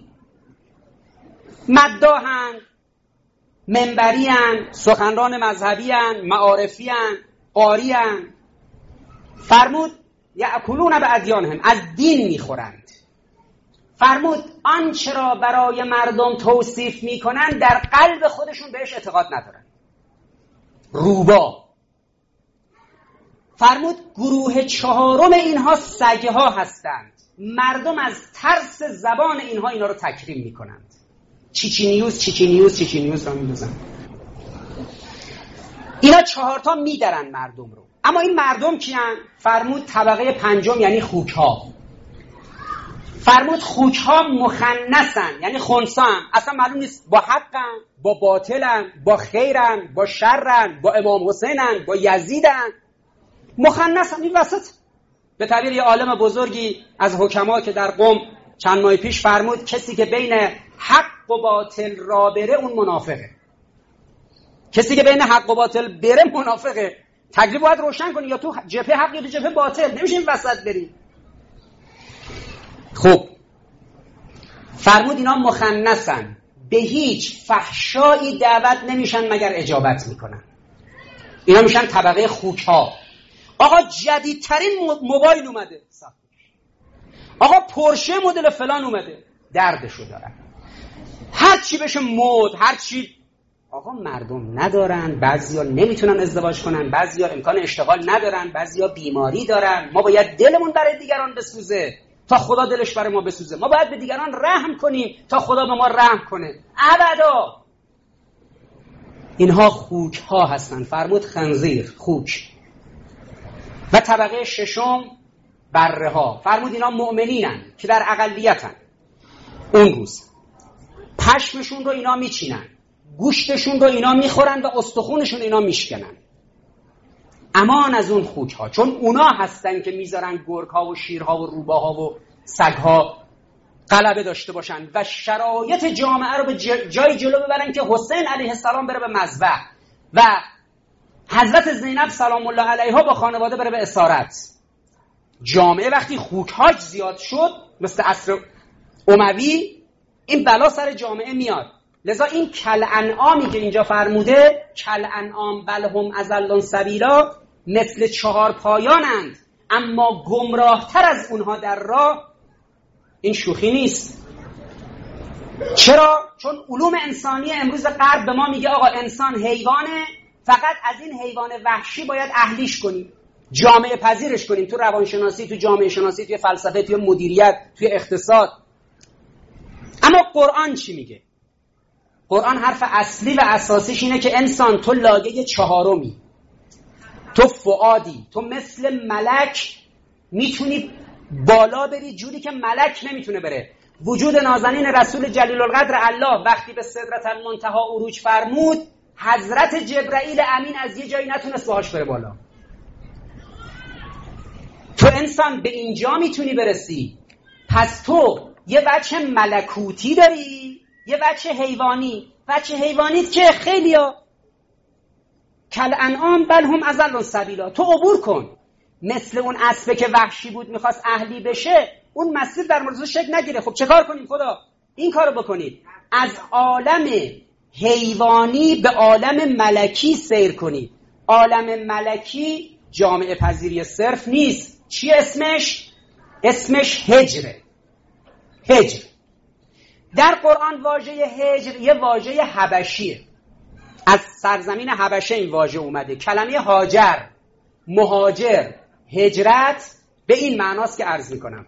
مداحن، منبریان، سخنران مذهبیان، معارفیان، قاریان. فرمود یأکلون به ادیانهم، از دین میخورند. فرمود آنچه را برای مردم توصیف میکنن در قلب خودشون بهش اعتقاد ندارن. روبا. فرمود گروه چهارم اینها سگها هستند. مردم از ترس زبان اینها اینا رو تکریم میکنند. چیچینیوس چیچینیوس چیچینیوس را میدوزن. اینا چهارتا میدرن مردم رو. اما این مردم کیان؟ فرمود طبقه پنجم یعنی خوک ها. فرمود خوک ها مخنثن یعنی خنثان، اصلا معلوم نیست با حقن، با باطلن، با خیرن، با شرن، با امام حسینن، با یزیدن، مخنثن. این وسط به تعبیر یه عالم بزرگی از حکما که در قم چند ماه پیش فرمود کسی که بین حق و باطل را بره اون منافقه. کسی که بین حق و باطل بره منافقه. تکلیف باید روشن کنی، یا تو جبهه حق یا تو جبهه باطل، نمیشه این وسط بری. خب فرمود اینا مخنثن، به هیچ فحشایی دعوت نمیشن مگر اجابت میکنن. اینا میشن طبقه خوک ها. آقا جدیدترین موبایل اومده، آقا پورشه مدل فلان اومده، دردشو دارن، هر چی بشه مد، هر چی. آقا مردم ندارن، بعضیا نمیتونن ازدواج کنن، بعضیا امکان اشتغال ندارن، بعضیا بیماری دارن. ما باید دلمون برای دیگران بسوزه تا خدا دلش برای ما بسوزه. ما باید به دیگران رحم کنیم تا خدا به ما رحم کنه. ابدا. اینها خوک ها هستن. فرمود خنزیر، خوک. و طبقه ششم بره ها. فرمود اینا مؤمنینن که در اقلیتن. اون روز پشمشون رو اینا میچینن، گوشتشون رو اینا میخورن و استخونشون اینا میشکنن. امان از اون خوک ها، چون اونا هستن که میذارن گرگ ها و شیرها و روباها و سگ ها غلبه داشته باشن و شرایط جامعه رو به جای جلو ببرن که حسین علیه السلام بره به مذبح و حضرت زینب سلام الله علیها با خانواده بره به اسارت. جامعه وقتی خوک هاش زیاد شد مثل عصر اموی، این بلا سر جامعه میاد. لذا این کل انعامی که اینجا فرموده، کل انعام بل هم اضل سبیلا، مثل چهار پایانند اما گمراه تر از اونها در راه. این شوخی نیست. چرا؟ چون علوم انسانی امروز غرب به ما میگه آقا انسان حیوانه، فقط از این حیوان وحشی باید اهلیش کنیم، جامعه پذیرش کنیم، تو روانشناسی، تو جامعه شناسی، تو فلسفه، تو مدیریت، تو اقتصاد. اما قرآن چی میگه؟ قرآن حرف اصلی و اساسیش اینه که انسان تو لایه چهارمی، تو فؤادی، تو مثل ملک میتونی بالا بری جوری که ملک نمیتونه بره. وجود نازنین رسول جلیل القدر الله وقتی به سدرة المنتهی عروج فرمود، حضرت جبرائیل امین از یه جایی نتونست باهاش بره بالا. تو انسان به اینجا میتونی برسی. پس تو یه وجه ملکوتی داری، یه وجه حیوانی. وجه حیوانیت که خیلیا کل انعام بل هم اضل سبیلا. تو عبور کن، مثل اون اسبه که وحشی بود میخواست اهلی بشه، اون مسیر در موردش شکل نگیره. خب چه کار کنیم خدا؟ این کارو بکنید، از عالم حیوانی به عالم ملکی سیر کنید. عالم ملکی جامعه پذیری صرف نیست. چی اسمش؟ اسمش هجره. هجر در قرآن واژه هجر یه واژه حبشیه، از سرزمین حبشه این واژه اومده. کلمه هاجر، مهاجر، هجرت به این معناست که عرض میکنم.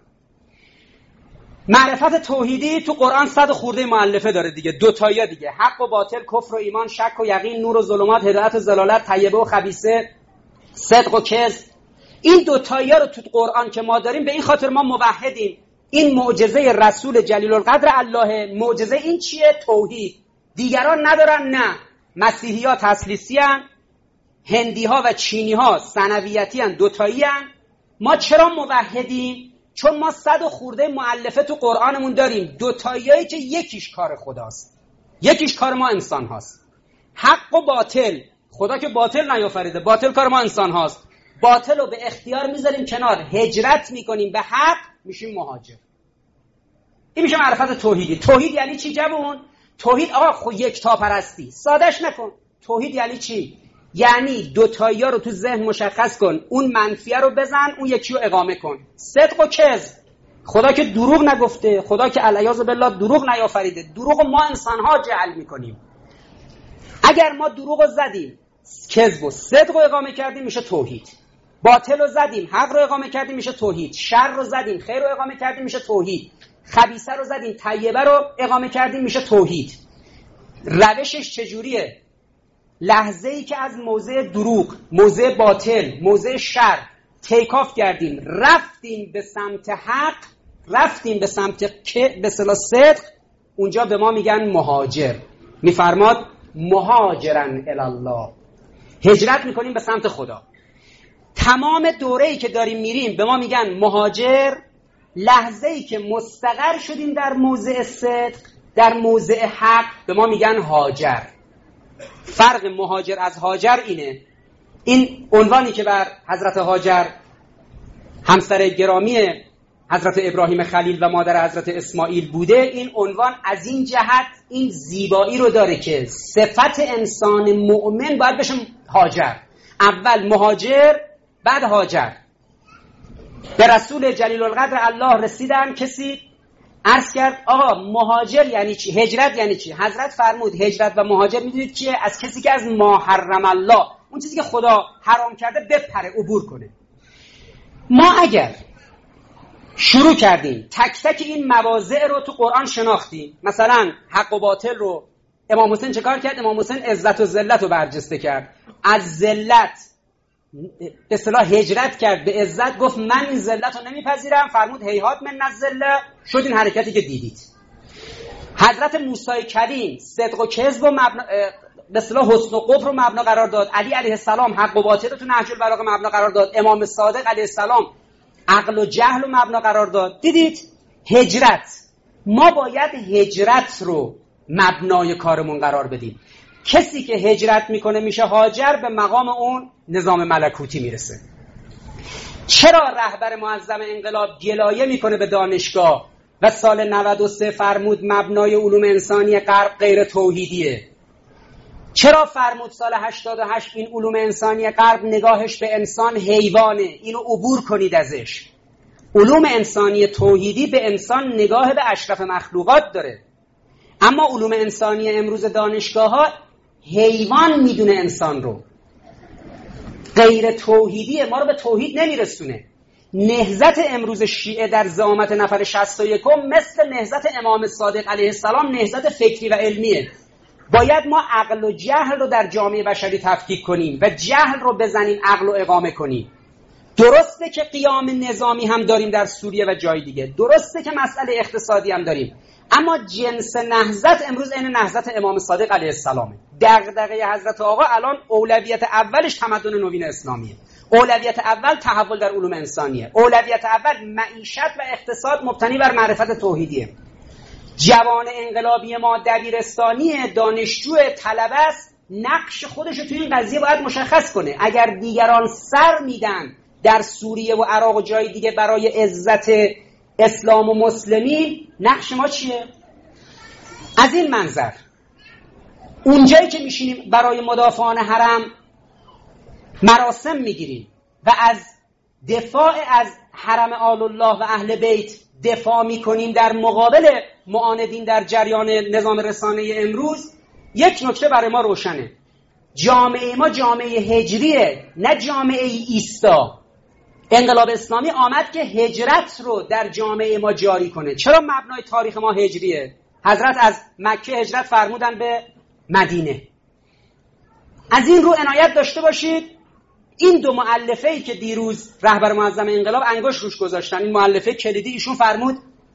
معرفت توحیدی تو قرآن صد خورده مؤلفه داره دیگه، دو تایی دیگه، حق و باطل، کفر و ایمان، شک و یقین، نور و ظلمات، هدایت و ضلالت، طیبه و خبیثه، صدق و کذب. این دو تایی رو تو قرآن که ما داریم به این خاطر ما موحدیم. این معجزه رسول جلیل القدر الله. معجزه این چیه؟ توحید. دیگران ندارن؟ نه. مسیحی ها تثلیثی هن، هندی ها و چینی ها ثنویتی هن، دوتایی هن. ما چرا موحدیم؟ چون ما صد و خورده مؤلفه تو قرآنمون داریم، دوتاییایی که یکیش کار خداست، یکیش کار ما انسان هاست. حق و باطل، خدا که باطل نیافریده، باطل کار ما انسان هاست. باطل رو به اختیار میذاریم کنار، هجرت میکنیم به حق، میشیم مهاجر. این میشه معرفت توحیدی. توحید یعنی چی جوون؟ توحید آقا خو یک تا پرستی، سادش نکن. توحید یعنی چی؟ یعنی دوتایی ها رو تو ذهن مشخص کن، اون منفیه رو بزن، اون یکی رو اقامه کن. صدق و کذب، خدا که دروغ نگفته، خدا که علیاذ بالله دروغ نیافریده. دروغ ما انسان ها جعل میکنیم. اگر ما دروغ رو زدیم، کذب و صدق رو اقامه کردیم میشه توحید. باطل رو زدیم، حق رو اقامه کردیم میشه توحید. شر رو زدیم، خیر رو اقامه کردیم میشه توحید. خبیثه رو زدیم، طیبه رو اقامه کردیم میشه توحید. روشش چجوریه؟ لحظه ای که از موضع دروغ، موضع باطل، موضع شر تیکاف کردیم، رفتیم به سمت حق، رفتیم به سمت که به اصطلاح صدق، اونجا به ما میگن مهاجر. میفرماد مهاجرن الله، هجرت میکنیم به سمت خدا. تمام دوره‌ای که داریم میریم به ما میگن مهاجر. لحظه‌ای که مستقر شدیم در موضع صدق، در موضع حق، به ما میگن هاجر. فرق مهاجر از هاجر اینه. این عنوانی که بر حضرت هاجر همسر گرامی حضرت ابراهیم خلیل و مادر حضرت اسماعیل بوده، این عنوان از این جهت این زیبایی رو داره که صفت انسان مؤمن باید بشه هاجر. اول مهاجر بعد هاجر. به رسول جلیل القدر الله رسیدن، کسی عرض کرد آقا مهاجر یعنی چی؟ هجرت یعنی چی؟ حضرت فرمود هجرت و مهاجر میدونید که از کسی که از ما حرم الله، اون چیزی که خدا حرام کرده بپره، عبور کنه. ما اگر شروع کردیم تک تک این مواضع رو تو قرآن شناختیم، مثلا حق و باطل رو امام حسین چه کار کرد؟ امام حسین عزت و ذلت رو برجسته کرد. از ذلت به اصطلاح هجرت کرد به عزت، گفت من این ذلت رو نمیپذیرم، فرمود هیهات من الذله، شد این حرکتی که دیدید. حضرت موسی کریم صدق و کذب و مبنا به اصطلاح حسن و قبح رو مبنا قرار داد. علی علیه السلام حق و باطل رو تو نهج البلاغه مبنا قرار داد. امام صادق علیه السلام عقل و جهل رو مبنا قرار داد. دیدید هجرت، ما باید هجرت رو مبنای کارمون قرار بدیم. کسی که هجرت میکنه میشه هاجر، به مقام اون نظام ملکوتی میرسه. چرا رهبر معظم انقلاب گلایه میکنه به دانشگاه و سال نود و سه فرمود مبنای علوم انسانی غرب غیر توحیدیه؟ چرا فرمود سال هشتاد و هشت این علوم انسانی غرب نگاهش به انسان حیوانه، اینو عبور کنید ازش؟ علوم انسانی توحیدی به انسان نگاه به اشرف مخلوقات داره، اما علوم انسانی امروز دانشگاه ها حیوان میدونه انسان رو، غیر توحیدیه، ما رو به توحید نمیرسونه. نهضت امروز شیعه در زعامت نفر شصت و یکم مثل نهضت امام صادق علیه السلام نهضت فکری و علمیه. باید ما عقل و جهل رو در جامعه بشری تفکیک کنیم و جهل رو بزنیم، عقل رو اقامه کنیم. درسته که قیام نظامی هم داریم در سوریه و جای دیگه، درسته که مسئله اقتصادی هم داریم، اما جنس نهضت امروز این نهضت امام صادق علیه السلامه. دغدغه حضرت آقا الان اولویت اولش تمدن نوین اسلامیه، اولویت اول تحول در علوم انسانیه، اولویت اول معیشت و اقتصاد مبتنی بر معرفت توحیدیه. جوان انقلابی ما دبیرستانی، دانشجو، طلبه است، نقش خودش رو توی این قضیه باید مشخص کنه. اگر دیگران سر میدن در سوریه و عراق و جای دیگه برای عزت اسلام و مسلمین، نقش ما چیه؟ از این منظر اونجایی که میشینیم برای مدافعان حرم مراسم میگیریم و از دفاع از حرم آل الله و اهل بیت دفاع میکنیم در مقابل معاندین در جریان نظام رسانه امروز، یک نکته برای ما روشنه: جامعه ما جامعه هجریه، نه جامعه ایستا. انقلاب اسلامی آمد که هجرت رو در جامعه ما جاری کنه. چرا مبنای تاریخ ما هجریه؟ حضرت از مکه هجرت فرمودن به مدینه. از این رو عنایت داشته باشید. این دو مؤلفه‌ای که دیروز رهبر معظم انقلاب انگشت روش گذاشتن، این مؤلفه کلیدی، ایشون فرمود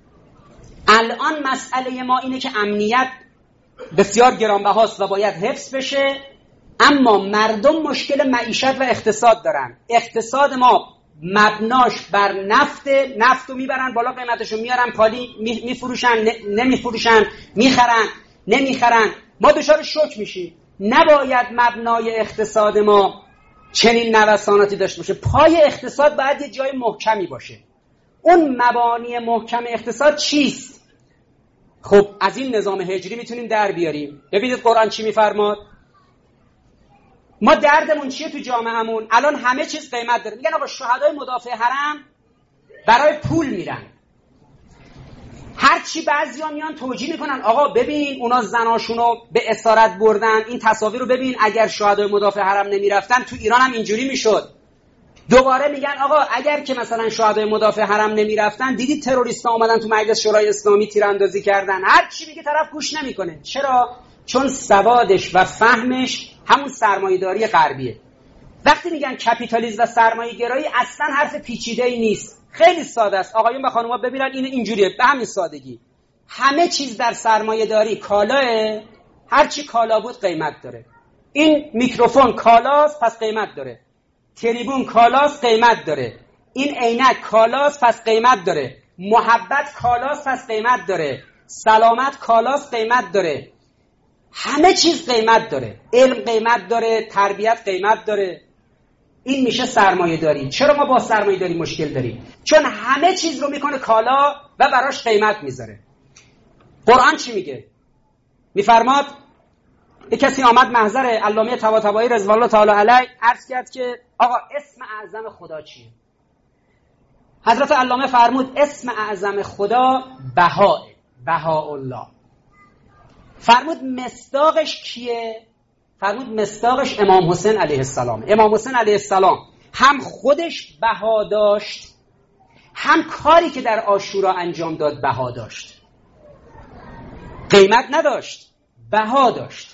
الان مسئله ما اینه که امنیت بسیار گرانبهاست و باید حفظ بشه، اما مردم مشکل معیشت و اقتصاد دارن. اقتصاد ما مبناش بر نفت، نفت رو میبرن بالا، قیمتشو میارن پالی، میفروشن نمیفروشن، میخرن نمیخرن، ما دچار شوک میشیم. نباید مبنای اقتصاد ما چنین نوساناتی داشته باشه. پای اقتصاد باید یه جای محکمی باشه. اون مبانی محکم اقتصاد چیست؟ خب از این نظام هجری میتونیم در بیاریم. ببینید قرآن چی میفرماد. ما دردمون چیه تو جامعهمون؟ الان همه چیز قیمت داره. میگن آقا شهدای مدافع حرم برای پول میرن. هرچی بعضیا میان توجیه میکنن آقا ببین اونا زناشونو به اسارت بردن، این تصاویر رو ببین، اگر شهدای مدافع حرم نمیرفتن تو ایران هم اینجوری میشد. دوباره میگن آقا اگر که مثلا شهدای مدافع حرم نمیرفتن، دیدید تروریستا اومدن تو مجلس شورای اسلامی تیراندازی کردن. هر چی میگه طرف گوش نمیکنه. چرا؟ چون سوادش و فهمش همون سرمایه‌داری غربیه. وقتی میگن کپیتالیسم و سرمایه‌گرایی اصلا حرف پیچیده‌ای نیست، خیلی ساده است. آقایون و خانوما ببینن این اینجوریه، به همین سادگی. همه چیز در سرمایه‌داری کالاه، هر چی کالا بود قیمت داره. این میکروفون کالاست پس قیمت داره. تریبون کالاست قیمت داره. این عینک کالاست پس قیمت داره. محبت کالاست پس قیمت داره. سلامت کالاست قیمت داره. همه چیز قیمت داره. علم قیمت داره، تربیت قیمت داره. این میشه سرمایه داری. چرا ما با سرمایه داری مشکل داریم؟ چون همه چیز رو میکنه کالا و براش قیمت میذاره. قرآن چی میگه؟ میفرماد یک کسی آمد محضر علامه طباطبایی رضوان الله تعالی علیه، عرض کرد که آقا اسم اعظم خدا چیه؟ حضرت علامه فرمود اسم اعظم خدا بهاء، بهاءالله. فرمود مصداقش کیه؟ فرمود مصداقش امام حسین علیه السلام. امام حسین علیه السلام هم خودش بها داشت، هم کاری که در عاشورا انجام داد بها داشت. قیمت نداشت، بها داشت.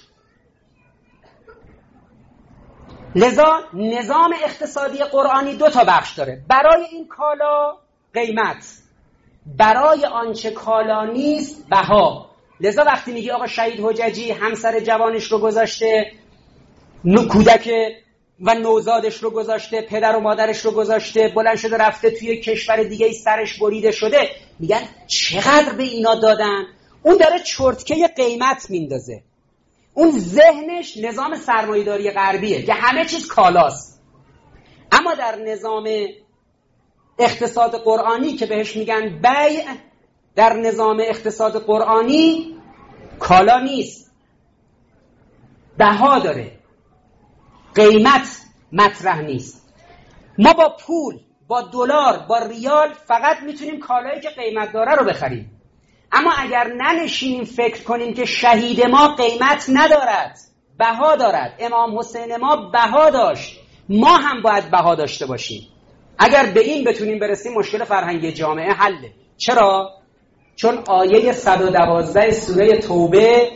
لذا نظام اقتصادی قرآنی دو تا بخش داره. برای این کالا قیمت، برای آنچه کالا نیست بها. لذا وقتی میگی آقا شهید حججی همسر جوانش رو گذاشته، کودک و نوزادش رو گذاشته، پدر و مادرش رو گذاشته، بلند شده رفته توی کشور دیگه سرش بریده شده، میگن چقدر به اینا دادن. اون داره چرتکه قیمت میندازه. اون ذهنش نظام سرمایه‌داری غربیه که همه چیز کالاست. اما در نظام اقتصاد قرآنی که بهش میگن بیع، در نظام اقتصاد قرآنی کالا نیست، بها داره، قیمت مطرح نیست. ما با پول، با دلار، با ریال فقط میتونیم کالایی که قیمت داره رو بخریم. اما اگر ننشینیم فکر کنیم که شهید ما قیمت ندارد، بها دارد، امام حسین ما بها داشت، ما هم باید بها داشته باشیم. اگر به این بتونیم برسیم مشکل فرهنگی جامعه حله. چرا؟ چون آیه صد و دوازده سوره توبه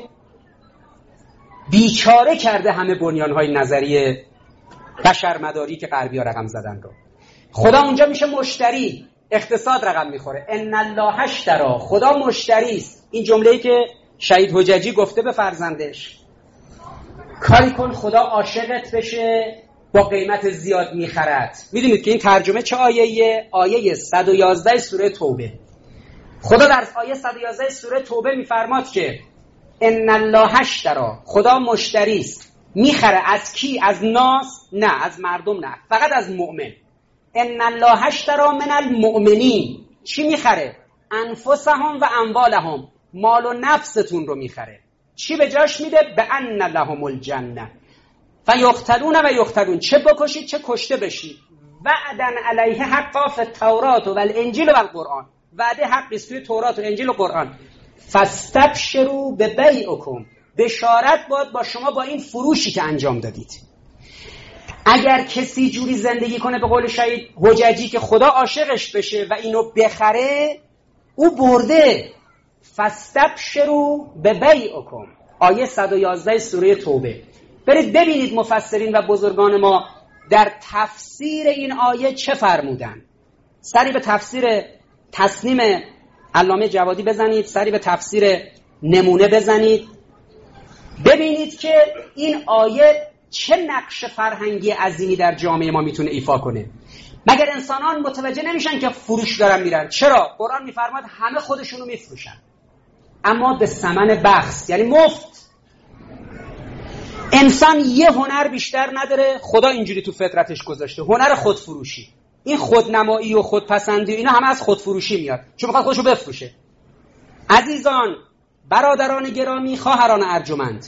بیچاره کرده همه بنیانهای نظری بشرمداری که غربی‌ها رقم زدن رو. خدا اونجا میشه مشتری، اقتصاد رقم میخوره. ان الله اشتری، خدا مشتری است. این جمله‌ای که شهید حججی گفته به فرزندش، کاری کن خدا عاشقت بشه با قیمت زیاد میخرد. میدونید که این ترجمه چه آیه‌ایه؟ آیه صد و یازده سوره توبه. خدا در آیه صد و یازده سوره توبه میفرماد که ان الله اشتری، خدا مشتری است. میخره از کی؟ از ناس؟ نه، از مردم نه، فقط از مؤمن. ان الله اشتری من المؤمنین. چی میخره؟ انفسهم و اموالهم، مال و نفستون رو میخره. چی به جاش میده؟ به ان لهم الجنه فیقتلون و یقتلون. چه بکشید چه کشته بشید. وعدن علیه حقا فی التوراة و الانجیل و القرآن. وعده حقی است توی تورات و انجیل و قرآن. فاستبشروا ببیعکم، بشارت باد با شما با این فروشی که انجام دادید. اگر کسی جوری زندگی کنه به قول شهید حججی که خدا عاشقش بشه و اینو بخره، او برده. فاستبشروا ببیعکم، آیه صد و یازده سوره توبه. برید ببینید مفسرین و بزرگان ما در تفسیر این آیه چه فرمودن. سری به تفسیر تصنیم علامه جوادی بزنید، سری به تفسیر نمونه بزنید، ببینید که این آیه چه نقش فرهنگی عظیمی در جامعه ما میتونه ایفا کنه. مگر انسانان متوجه نمیشن که فروش دارن میرن؟ چرا؟ قرآن میفرماد همه خودشونو میفروشن، اما به ثمن بخس، یعنی مفت. انسان یه هنر بیشتر نداره، خدا اینجوری تو فطرتش گذاشته، هنر خودفروشی. این خودنمایی و خودپسندی اینا همه از خودفروشی میاد، چون میخواد خودشو بفروشه. عزیزان، برادران گرامی، خواهران ارجمند،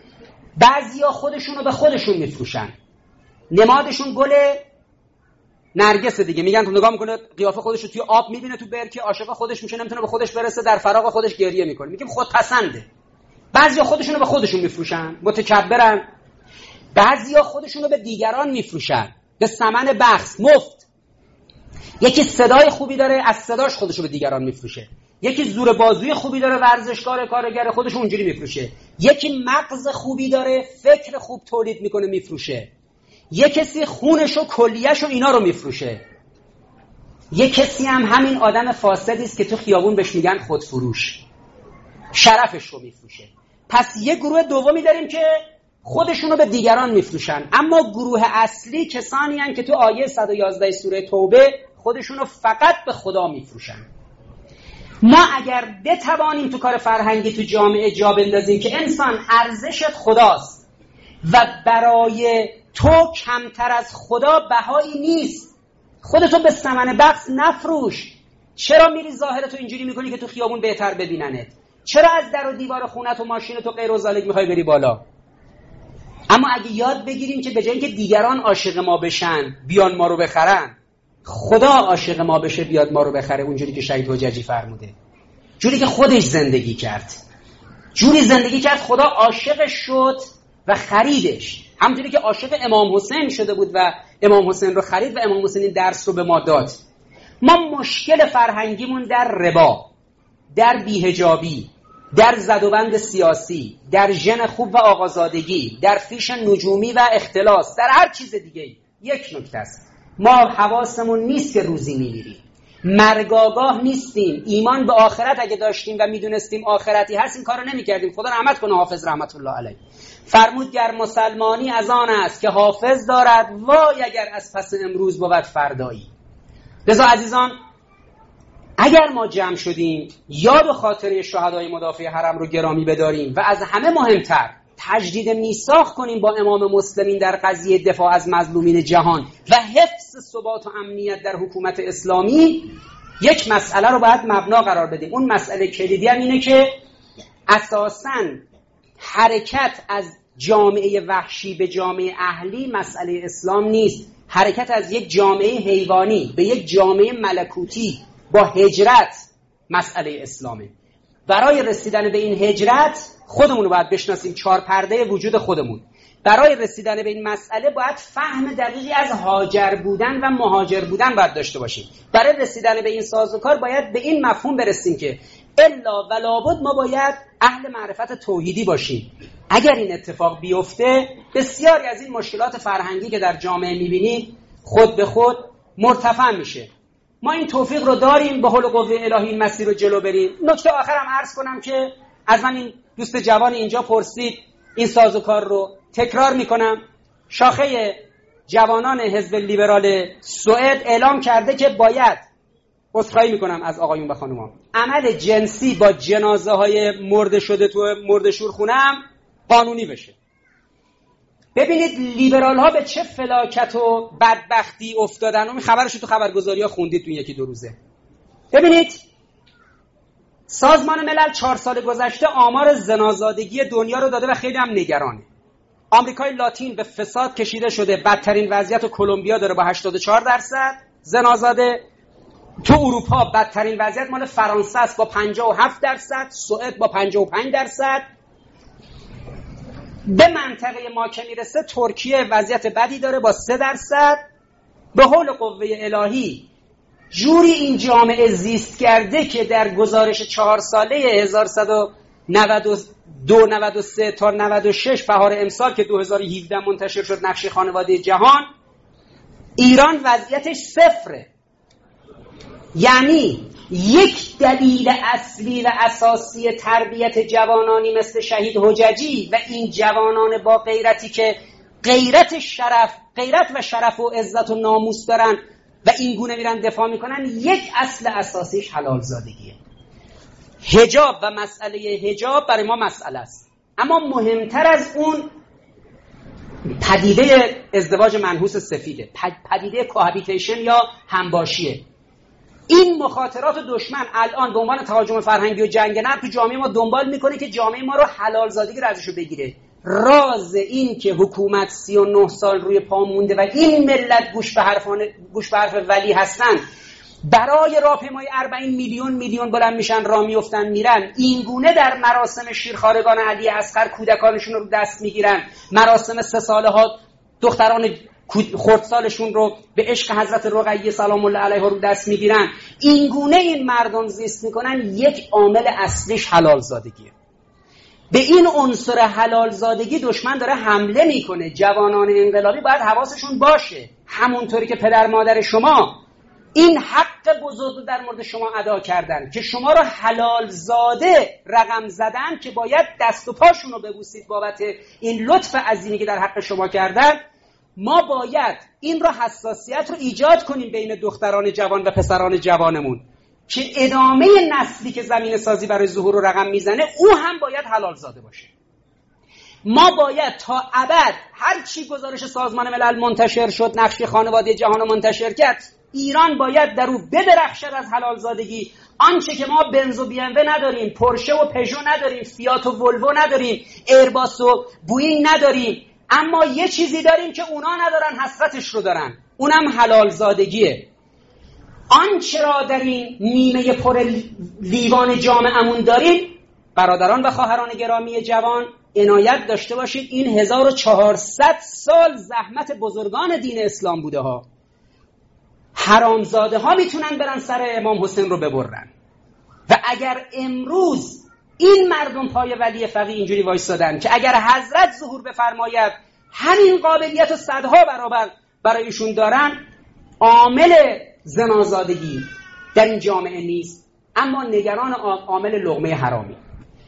بعضیا خودشونو به خودشون میفروشن. نمادشون گله، نرگس دیگه، میگن تو نگاه میکنه قیافه خودش رو توی آب میبینه تو برکه، عاشق خودش میشه، نمیتونه به خودش برسه، در فراغ خودش گریه میکنه. میگیم خودپسنده. بعضیا خودشونو به خودشون میفروشن، متکبرن. بعضیا خودشونو به دیگران میفروشن، به ثمن بخس، مفت. یکی صدای خوبی داره، از صداش خودشو به دیگران میفروشه. یکی زور بازوی خوبی داره، ورزشکار، کارگر، خودشو اونجوری میفروشه. یکی مغز خوبی داره، فکر خوب تولید میکنه، میفروشه. یک کسی خونش و کلیه‌ش و اینا رو میفروشه. یک کسی هم همین آدم فاسدی است که تو خیابون بهش میگن خودفروش، شرفش رو میفروشه. پس یه گروه دومی داریم که خودشونو به دیگران میفروشن، اما گروه اصلی کسانی هستند که تو آیه صد و یازده سوره توبه خودشونو فقط به خدا میفروشن. ما اگر بتوانیم تو کار فرهنگی تو جامعه جا بندازیم که انسان ارزشت خداست و برای تو کمتر از خدا بهایی نیست، خودتو به ثمن بخس نفروش. چرا میری ظاهرتو اینجوری میکنی که تو خیابون بهتر ببیننت؟ چرا از در و دیوار خونت و ماشینتو غیر و ذالک میخوای بری بالا؟ اما اگه یاد بگیریم که به جای اینکه دیگران عاشق ما بشن بیان ما رو بخرن، خدا عاشق ما بشه بیاد ما رو بخره، اونجوری که شهید حججی فرموده، جوری که خودش زندگی کرد، جوری زندگی کرد خدا عاشقش شد و خریدش، همونجوری که عاشق امام حسین شده بود و امام حسین رو خرید و امام حسین این درس رو به ما داد. ما مشکل فرهنگیمون در ربا، در بیهجابی، در زدوبند سیاسی، در ژن خوب و آقازادگی، در فیش نجومی و اختلاس، در هر چیز دیگه یک نکته است: ما حواسمون نیست که روزی میمیریم، مرگاگاه نیستیم. ایمان به آخرت اگه داشتیم و میدونستیم آخرتی هست این کارو نمیکردیم. خدا رحمت کنه حافظ رحمت الله علیه فرمود گر مسلمانی از آن است که حافظ دارد، وای اگر از پس امروز بود فردایی. لذا عزیزان اگر ما جمع شدیم یاد و خاطره شهدای مدافع حرم رو گرامی بداریم و از همه مهمتر تجدید میثاق کنیم با امام مسلمین در قضیه دفاع از مظلومین جهان و حفظ ثبات و امنیت در حکومت اسلامی، یک مسئله رو باید مبنا قرار بدیم. اون مسئله کلیدی هم اینه که اساساً حرکت از جامعه وحشی به جامعه اهلی مسئله اسلام نیست. حرکت از یک جامعه حیوانی به یک جامعه ملکوتی با هجرت مسئله اسلامه. برای رسیدن به این هجرت خودمون رو باید بشناسیم، چهار پرده وجود خودمون. برای رسیدن به این مسئله باید فهم دقیقی از هاجر بودن و مهاجر بودن باید داشته باشیم. برای رسیدن به این سازوکار باید به این مفهوم برسیم که الا و لابد ما باید اهل معرفت توحیدی باشیم. اگر این اتفاق بیفته بسیاری از این مشکلات فرهنگی که در جامعه میبینیم خود به خود مرتفع میشه. ما این توفیق رو داریم به حول و قوه الهی این مسیر رو جلو بریم. نکته آخرم عرض کنم که از من این دوست جوان اینجا پرسید، این سازوکار رو تکرار میکنم. شاخه جوانان حزب لیبرال سوئد اعلام کرده که باید، عذرخواهی میکنم از آقایون و خانوما، عمل جنسی با جنازه های مرده شده تو مرده شورخونه هم قانونی بشه. ببینید لیبرال ها به چه فلاکت و بدبختی افتادن. اون خبرش تو خبرگزاری ها خوندید تو یکی دو روزه. ببینید سازمان ملل چهار سال گذشته آمار زنازادگی دنیا رو داده و خیلی هم نگرانه. آمریکای لاتین به فساد کشیده شده، بدترین وضعیت رو کلمبیا داره با هشتاد و چهار درصد زنازاده. تو اروپا بدترین وضعیت مال فرانسه است با پنجاه و هفت درصد، سوئد با پنجاه و پنج درصد. به منطقه ما که میرسه ترکیه وضعیت بدی داره با سه درصد. به حول قوه الهی جوری این جامعه زیست کرده که در گزارش چهار ساله هزار و سیصد و نود و دو نود و سه تا نود و شش بهار امسال که دو هزار و هفده منتشر شد نقشه خانواده جهان، ایران وضعیتش صفره. یعنی یک دلیل اصلی و اساسی تربیت جوانانی مثل شهید حججی و این جوانان با غیرتی که غیرت شرف غیرت و شرف و عزت و ناموس دارن و این گونه میرن دفاع میکنن، یک اصل اساسیش حلال زادگیه. حجاب و مسئله حجاب برای ما مسئله است، اما مهمتر از اون پدیده ازدواج منحوس سفیده، پدیده کوهابیتیشن یا همباشیه. این مخاطرات دشمن الان به عنوان تهاجم فرهنگی و جنگ نر تو جامعه ما دنبال میکنه که جامعه ما رو حلال زادگی رو ازشو بگیره راز این که حکومت سی و نه سال روی پا مونده و این ملت گوش به حرفان گوش به حرف ولی هستن، برای راهپیمایی اربعین میلیون میلیون بلند میشن، راه میافتن میرن، این گونه در مراسم شیرخوارگان علی اصغر کودکانشون رو دست میگیرن، مراسم سه ساله ها دختران خردسالشون رو به عشق حضرت رقیه سلام الله علیها رو دست میگیرن، این گونه این مردم زیست میکنن. یک عامل اصلیش حلال زادگیه. به این عنصر حلال زادگی دشمن داره حمله میکنه. جوانان انقلابی باید حواسشون باشه، همونطوری که پدر مادر شما این حق بزرگ رو در مورد شما ادا کردن که شما رو حلال زاده رقم زدن که باید دست و پاشون رو ببوسید بابت این لطف عظیمی که در حق شما کردن. ما باید این رو حساسیت رو ایجاد کنیم بین دختران جوان و پسران جوانمون که ادامه نسلی که زمین سازی برای ظهور رو رقم میزنه او هم باید حلال زاده باشه. ما باید تا ابد هر چی گزارش سازمان ملل منتشر شد، نقشه خانواده جهان رو منتشر کرد، ایران باید در او بدرخشد از حلال زادگی. آنچه که ما بنز و بی ام و نداریم، پورشه و پژو نداریم، فیات و ولوو نداریم، ایرباس و بوئینگ نداریم، اما یه چیزی داریم که اونا ندارن، حسرتش رو دارن، اونم حلال زادگیه. آنچه را در این نیمه پر لیوان جامعه‌مون داریم، برادران و خواهران گرامی جوان عنایت داشته باشید، این هزار و چهارصد سال زحمت بزرگان دین اسلام بوده ها. حرامزاده ها میتونن برن سر امام حسین رو ببرن و اگر امروز این مردم پای ولی فقیه اینجوری وایسادن که اگر حضرت ظهور بفرماید همین قابلیت و صدها برابر برای ایشون دارن، عامل زنازادگی در این جامعه نیست، اما نگران عامل لقمه حرامی.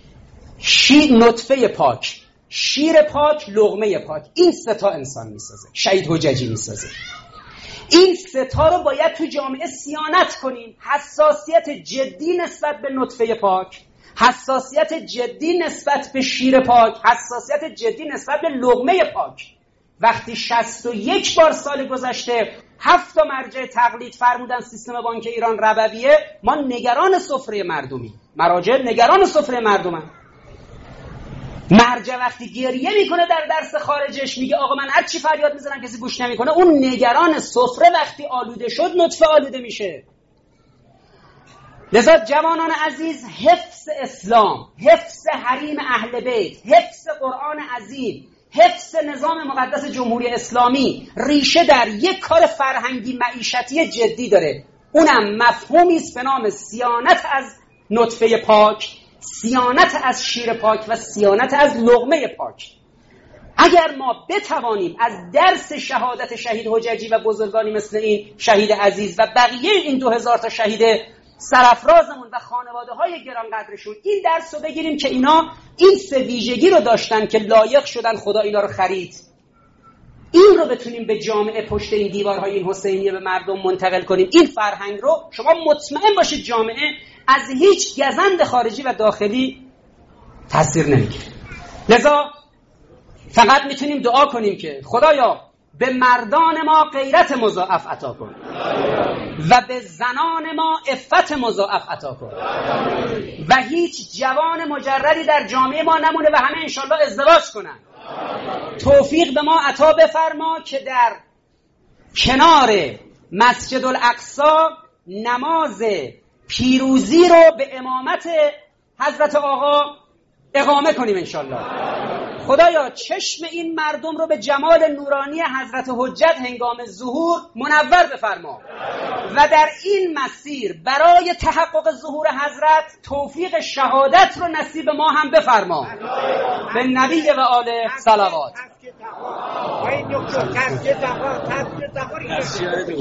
شیر نطفه پاک، شیر پاک، لقمه پاک، این سه تا انسان میسازه، شهید حججی میسازه. این سه تا رو باید تو جامعه صیانت کنیم. حساسیت جدی نسبت به نطفه پاک، حساسیت جدی نسبت به شیر پاک، حساسیت جدی نسبت به لقمه پاک. وقتی شصت و یک بار سال گذشته هفت تا مرجع تقلید فرمودن سیستم بانک ایران ربویه، ما نگران سفره مردمی، مراجع نگران سفره مردمن. مرجع وقتی گریه میکنه در درس خارجش میگه آقا من هر چی فریاد میزنم کسی گوش نمیکنه، اون نگران سفره وقتی آلوده شد نطفه آلوده میشه. لذا جوانان عزیز، حفظ اسلام، حفظ حریم اهل بیت، حفظ قرآن عظیم، حفظ نظام مقدس جمهوری اسلامی ریشه در یک کار فرهنگی معیشتی جدی داره. اونم مفهومی است به نام صیانت از نطفه پاک، صیانت از شیر پاک و صیانت از لقمه پاک. اگر ما بتوانیم از درس شهادت شهید حججی و بزرگانی مثل این شهید عزیز و بقیه این دو هزار تا شهید سرافرازمون و خانواده های گرانقدرشون این درس رو بگیریم که اینا این سه ویژگی رو داشتن که لایق شدن خدا اینا رو خرید، این رو بتونیم به جامعه پشت این دیوارهای این حسینیه به مردم منتقل کنیم. این فرهنگ رو شما مطمئن باشید جامعه از هیچ گزند خارجی و داخلی تاثیر نمیگیره. لذا فقط میتونیم دعا کنیم که خدایا به مردان ما غیرت مضاعف عطا کن و به زنان ما عفت مضاعف عطا کن و هیچ جوان مجردی در جامعه ما نمونه و همه انشالله ازدواج کنن. توفیق به ما عطا بفرما که در کنار مسجد الاقصی نماز پیروزی رو به امامت حضرت آقا اقامه کنیم انشالله. خدایا چشم این مردم رو به جمال نورانی حضرت حجت هنگام ظهور منور بفرما و در این مسیر برای تحقق ظهور حضرت توفیق شهادت رو نصیب ما هم بفرما. به نبی و آله صلوات.